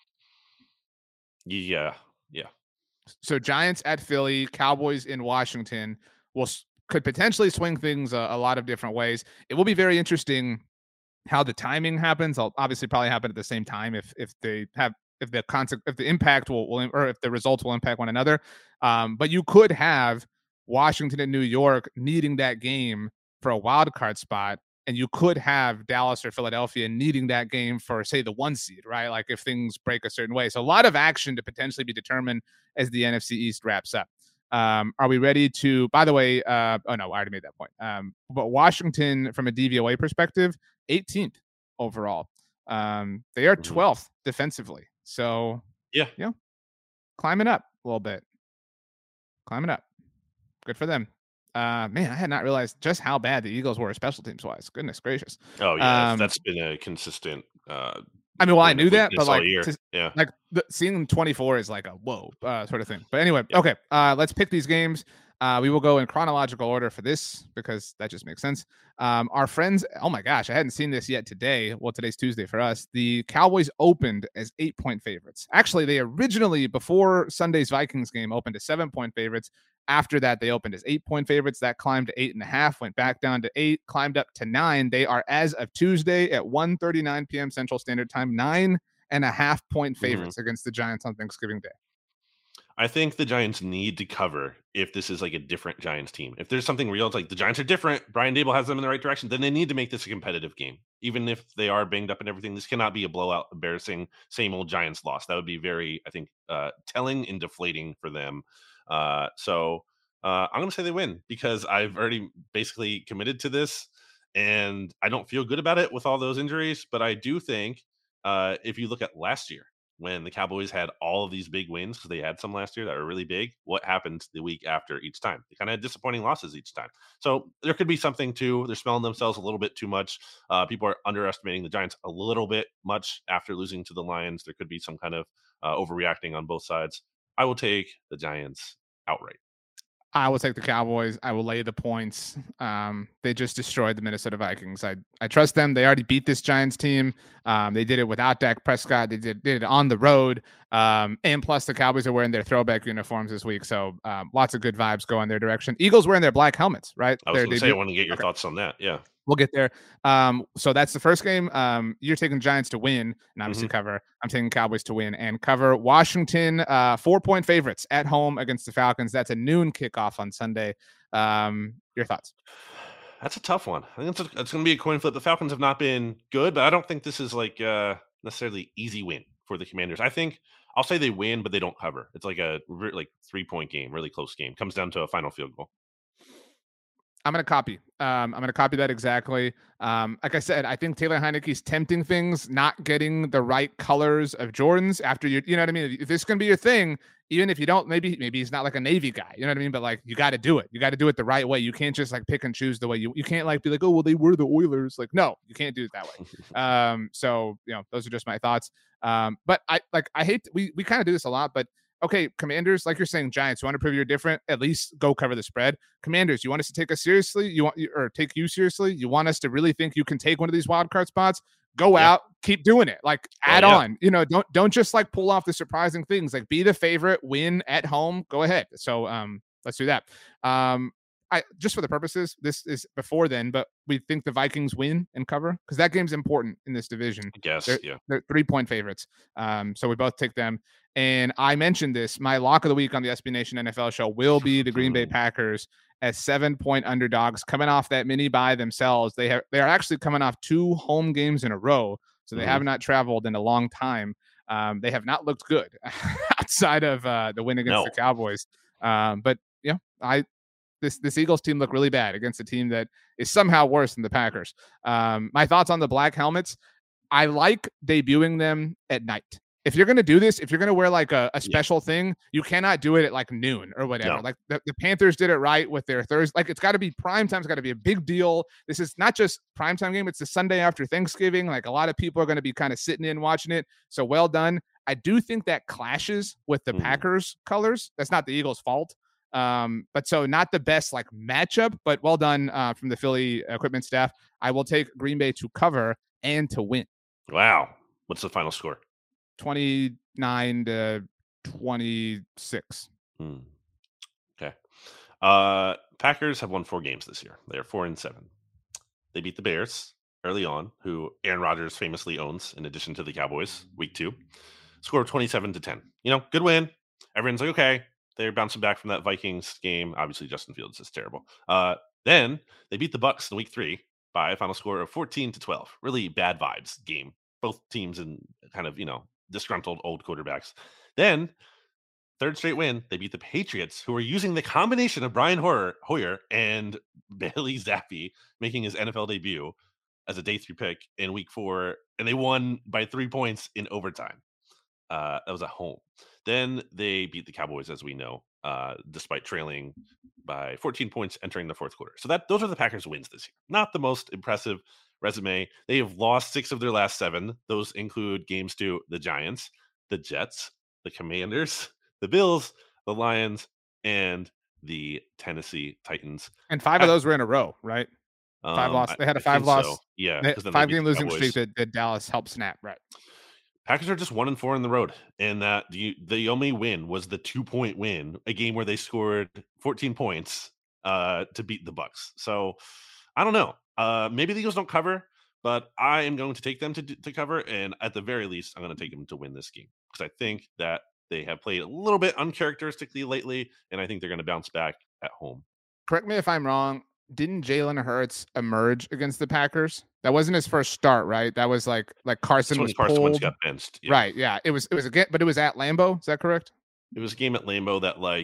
yeah, yeah. So Giants at Philly, Cowboys in Washington will s- could potentially swing things a, a lot of different ways. It will be very interesting how the timing happens. I'll obviously probably happen at the same time if if they have if the concept if the impact will, will or if the results will impact one another. Um, but you could have Washington and New York needing that game for a wild card spot, and you could have Dallas or Philadelphia needing that game for, say, the one seed, right? Like if things break a certain way. So a lot of action to potentially be determined as the N F C East wraps up. Um, are we ready to, by the way, uh, oh no, I already made that point. Um, but Washington, from a D V O A perspective, eighteenth overall. Um, they are Mhm. twelfth defensively. So, Yeah. you know, climbing up a little bit. Climbing up. Good for them. Uh, man, I had not realized just how bad the Eagles were special teams wise. Goodness gracious. Oh yeah, Um, that's been a consistent. Uh, I mean, well, I point knew of that, weakness but all like, year. to- yeah, like the, seeing twenty-four is like a whoa uh, sort of thing. But anyway, Yeah. okay, uh, let's pick these games. Uh, we will go in chronological order for this because that just makes sense. Um, our friends, oh my gosh, I hadn't seen this yet today. Well, today's Tuesday for us. The Cowboys opened as eight point favorites. Actually, they originally, before Sunday's Vikings game, opened as seven point favorites. After that, they opened as eight point favorites. That climbed to eight and a half, went back down to eight, climbed up to nine. They are, as of Tuesday at one thirty-nine p.m. Central Standard Time, nine and a half point Mm-hmm. favorites against the Giants on Thanksgiving Day. I think the Giants need to cover if this is like a different Giants team. If there's something real, it's like the Giants are different. Brian Dable has them in the right direction. Then they need to make this a competitive game, even if they are banged up and everything. This cannot be a blowout, embarrassing, same old Giants loss. That would be very, I think, uh, telling and deflating for them. Uh, so uh, I'm going to say they win because I've already basically committed to this, and I don't feel good about it with all those injuries. But I do think uh, if you look at last year, when the Cowboys had all of these big wins, because they had some last year that were really big, what happened the week after each time? They kind of had disappointing losses each time. So there could be something too. They're smelling themselves a little bit too much. Uh, people are underestimating the Giants a little bit much after losing to the Lions. There could be some kind of uh, overreacting on both sides. I will take the Giants outright. I will take the Cowboys. I will lay the points. Um, they just destroyed the Minnesota Vikings. I, I trust them. They already beat this Giants team. Um, they did it without Dak Prescott. They did, did it on the road. Um, and plus the Cowboys are wearing their throwback uniforms this week. So um, lots of good vibes go in their direction. Eagles wearing their black helmets, right? I was going to say, debut- I want to get your okay. thoughts on that. Yeah. We'll get there. Um, so that's the first game. Um, you're taking Giants to win and obviously mm-hmm. cover. I'm taking Cowboys to win and cover. Washington, uh, four point favorites at home against the Falcons. That's a noon kickoff on Sunday. Um, your thoughts? That's a tough one. I think it's, a, it's going to be a coin flip. The Falcons have not been good, but I don't think this is like uh, necessarily easy win for the Commanders. I think I'll say they win, but they don't cover. It's like a like three point game, really close game. Comes down to a final field goal. I'm going to copy. Um, I'm going to copy that exactly. Um, like I said, I think Taylor Heineke's tempting things, not getting the right colors of Jordans after you, you know what I mean? If this is going to be your thing, even if you don't, maybe, maybe he's not like a Navy guy, you know what I mean? But like, you got to do it. You got to do it the right way. You can't just like pick and choose the way you, you can't like be like, oh, well, they were the Oilers. Like, no, you can't do it that way. Um, so, you know, those are just my thoughts. Um, but I like, I hate, we, we kind of do this a lot, but okay, Commanders, like you're saying, Giants, you want to prove you're different, at least go cover the spread. Commanders, you want us to take us seriously? You want or take you seriously? You want us to really think you can take one of these wild card spots? Go yeah. out, keep doing it. Like add oh, yeah. on. You know, don't don't just like pull off the surprising things. Like be the favorite, win at home, go ahead. So um let's do that. Um I just for the purposes, this is before then, but we think the Vikings win and cover because that game's important in this division. I guess, they're, yeah. They're three point favorites. Um, so we both take them. And I mentioned this. My lock of the week on the S B Nation N F L show will be the Green Bay Packers as seven point underdogs coming off that mini bye themselves. They have they are actually coming off two home games in a row, so they mm-hmm. have not traveled in a long time. Um, they have not looked good outside of uh, the win against no. the Cowboys. Um, but yeah, I. This this Eagles team look really bad against a team that is somehow worse than the Packers. Um, my thoughts on the black helmets. I like debuting them at night. If you're going to do this, if you're going to wear like a, a special yeah. thing, you cannot do it at like noon or whatever. No. Like the, the Panthers did it right with their Thursday. Like it's got to be prime time. It's got to be a big deal. This is not just prime time game. It's the Sunday after Thanksgiving. Like a lot of people are going to be kind of sitting in watching it. So well done. I do think that clashes with the mm. Packers colors. That's not the Eagles' fault. Um, but so not the best like matchup, but well done uh, from the Philly equipment staff. I will take Green Bay to cover and to win. Wow. What's the final score? twenty-nine to twenty-six. Hmm. Okay. Uh, Packers have won four games this year. They are four and seven. They beat the Bears early on, who Aaron Rodgers famously owns, in addition to the Cowboys, week two. Score of twenty-seven to ten. You know, good win. Everyone's like, okay. They're bouncing back from that Vikings game. Obviously, Justin Fields is terrible. Uh, then they beat the Bucs in week three by a final score of fourteen to twelve. Really bad vibes game. Both teams in kind of, you know, disgruntled old quarterbacks. Then, third straight win, they beat the Patriots, who are using the combination of Brian Hoyer, Hoyer and Bailey Zappi making his N F L debut as a day three pick in week four, and they won by three points in overtime. Uh, that was at home. Then they beat the Cowboys, as we know, uh, despite trailing by fourteen points entering the fourth quarter. So that those are the Packers' wins this year. Not the most impressive resume. They have lost six of their last seven. Those include games to the Giants, the Jets, the Commanders, the Bills, the Lions, and the Tennessee Titans. And five of those were in a row, right? Five um, loss. They had a I five loss. So. Yeah, five game losing streak that, that Dallas helped snap, right? Packers are just one and four on the road, and that the the only win was the two point win, a game where they scored fourteen points uh, to beat the Bucs. So I don't know. Uh, maybe the Eagles don't cover, but I am going to take them to to cover, and at the very least, I'm going to take them to win this game because I think that they have played a little bit uncharacteristically lately, and I think they're going to bounce back at home. Correct me if I'm wrong. Didn't Jalen Hurts emerge against the Packers? That wasn't his first start, right? That was like like Carson was Carson pulled. Wentz got benched. Yeah. Right, yeah. It was it was a game, but it was at Lambeau. Is that correct? It was a game at Lambeau that like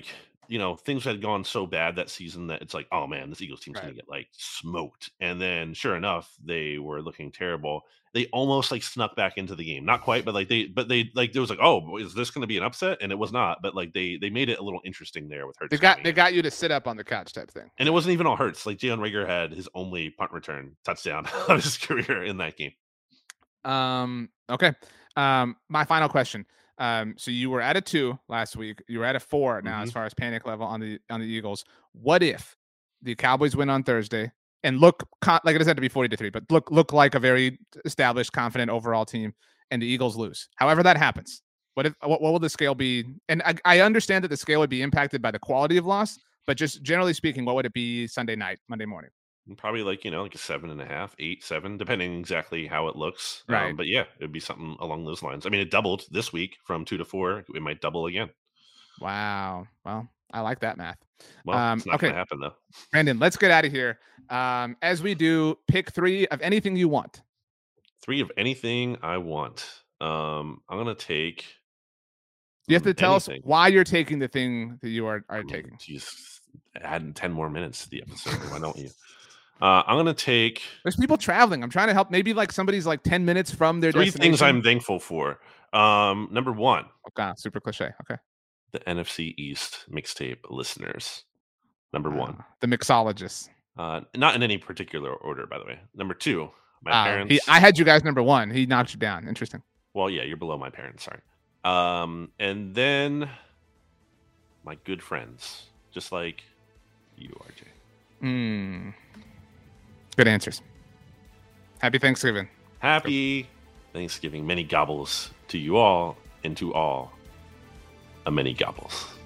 you know, things had gone so bad that season that it's like, oh man, this Eagles team's Right. gonna get like smoked. And then sure enough, they were looking terrible. They almost like snuck back into the game. Not quite, but like they but they like there was like, oh, is this gonna be an upset? And it was not, but like they they made it a little interesting there with Hurts. They got coming they in. got you to sit up on the couch type thing. And it wasn't even all Hurts. Like Jalen Reagor had his only punt return touchdown of his career in that game. Um, okay. Um, my final question. Um, so you were at a two last week. You were at a four now Mhm. as far as panic level on the on the Eagles. What if the Cowboys win on Thursday and look con- like it doesn't have to be forty to three, but look look like a very established, confident overall team, and the Eagles lose? However that happens, what if what, what will the scale be? And I, I understand that the scale would be impacted by the quality of loss, but just generally speaking, what would it be Sunday night, Monday morning? Probably like, you know, like a seven and a half, eight, seven, depending exactly how it looks. Right. Um, but yeah, it would be something along those lines. I mean, it doubled this week from two to four. It might double again. Wow. Well, I like that math. Well, Um, it's not okay. going to happen though. Brandon, let's get out of here. Um, as we do, pick three of anything you want. Three of anything I want. Um, I'm going to take. You have to mm, tell anything. us why you're taking the thing that you are, are I mean, taking. Jeez, adding ten more minutes to the episode. Why don't you? Uh, I'm going to take There's people traveling. I'm trying to help. Maybe like somebody's like ten minutes from their three destination. things I'm thankful for. Um, number one, Okay, super cliche. Okay. the N F C East mixtape listeners. Number one. Uh, the mixologist. Uh, not in any particular order, by the way. Number two, my Uh, parents. he, I had you guys number one. He knocked you down. Interesting. Well, yeah, you're below my parents. Sorry. Um, and then my good friends, just like you, R J. Mm. Good answers. Happy Thanksgiving. Happy Thanksgiving. Many gobbles to you all, and to all, a many gobbles.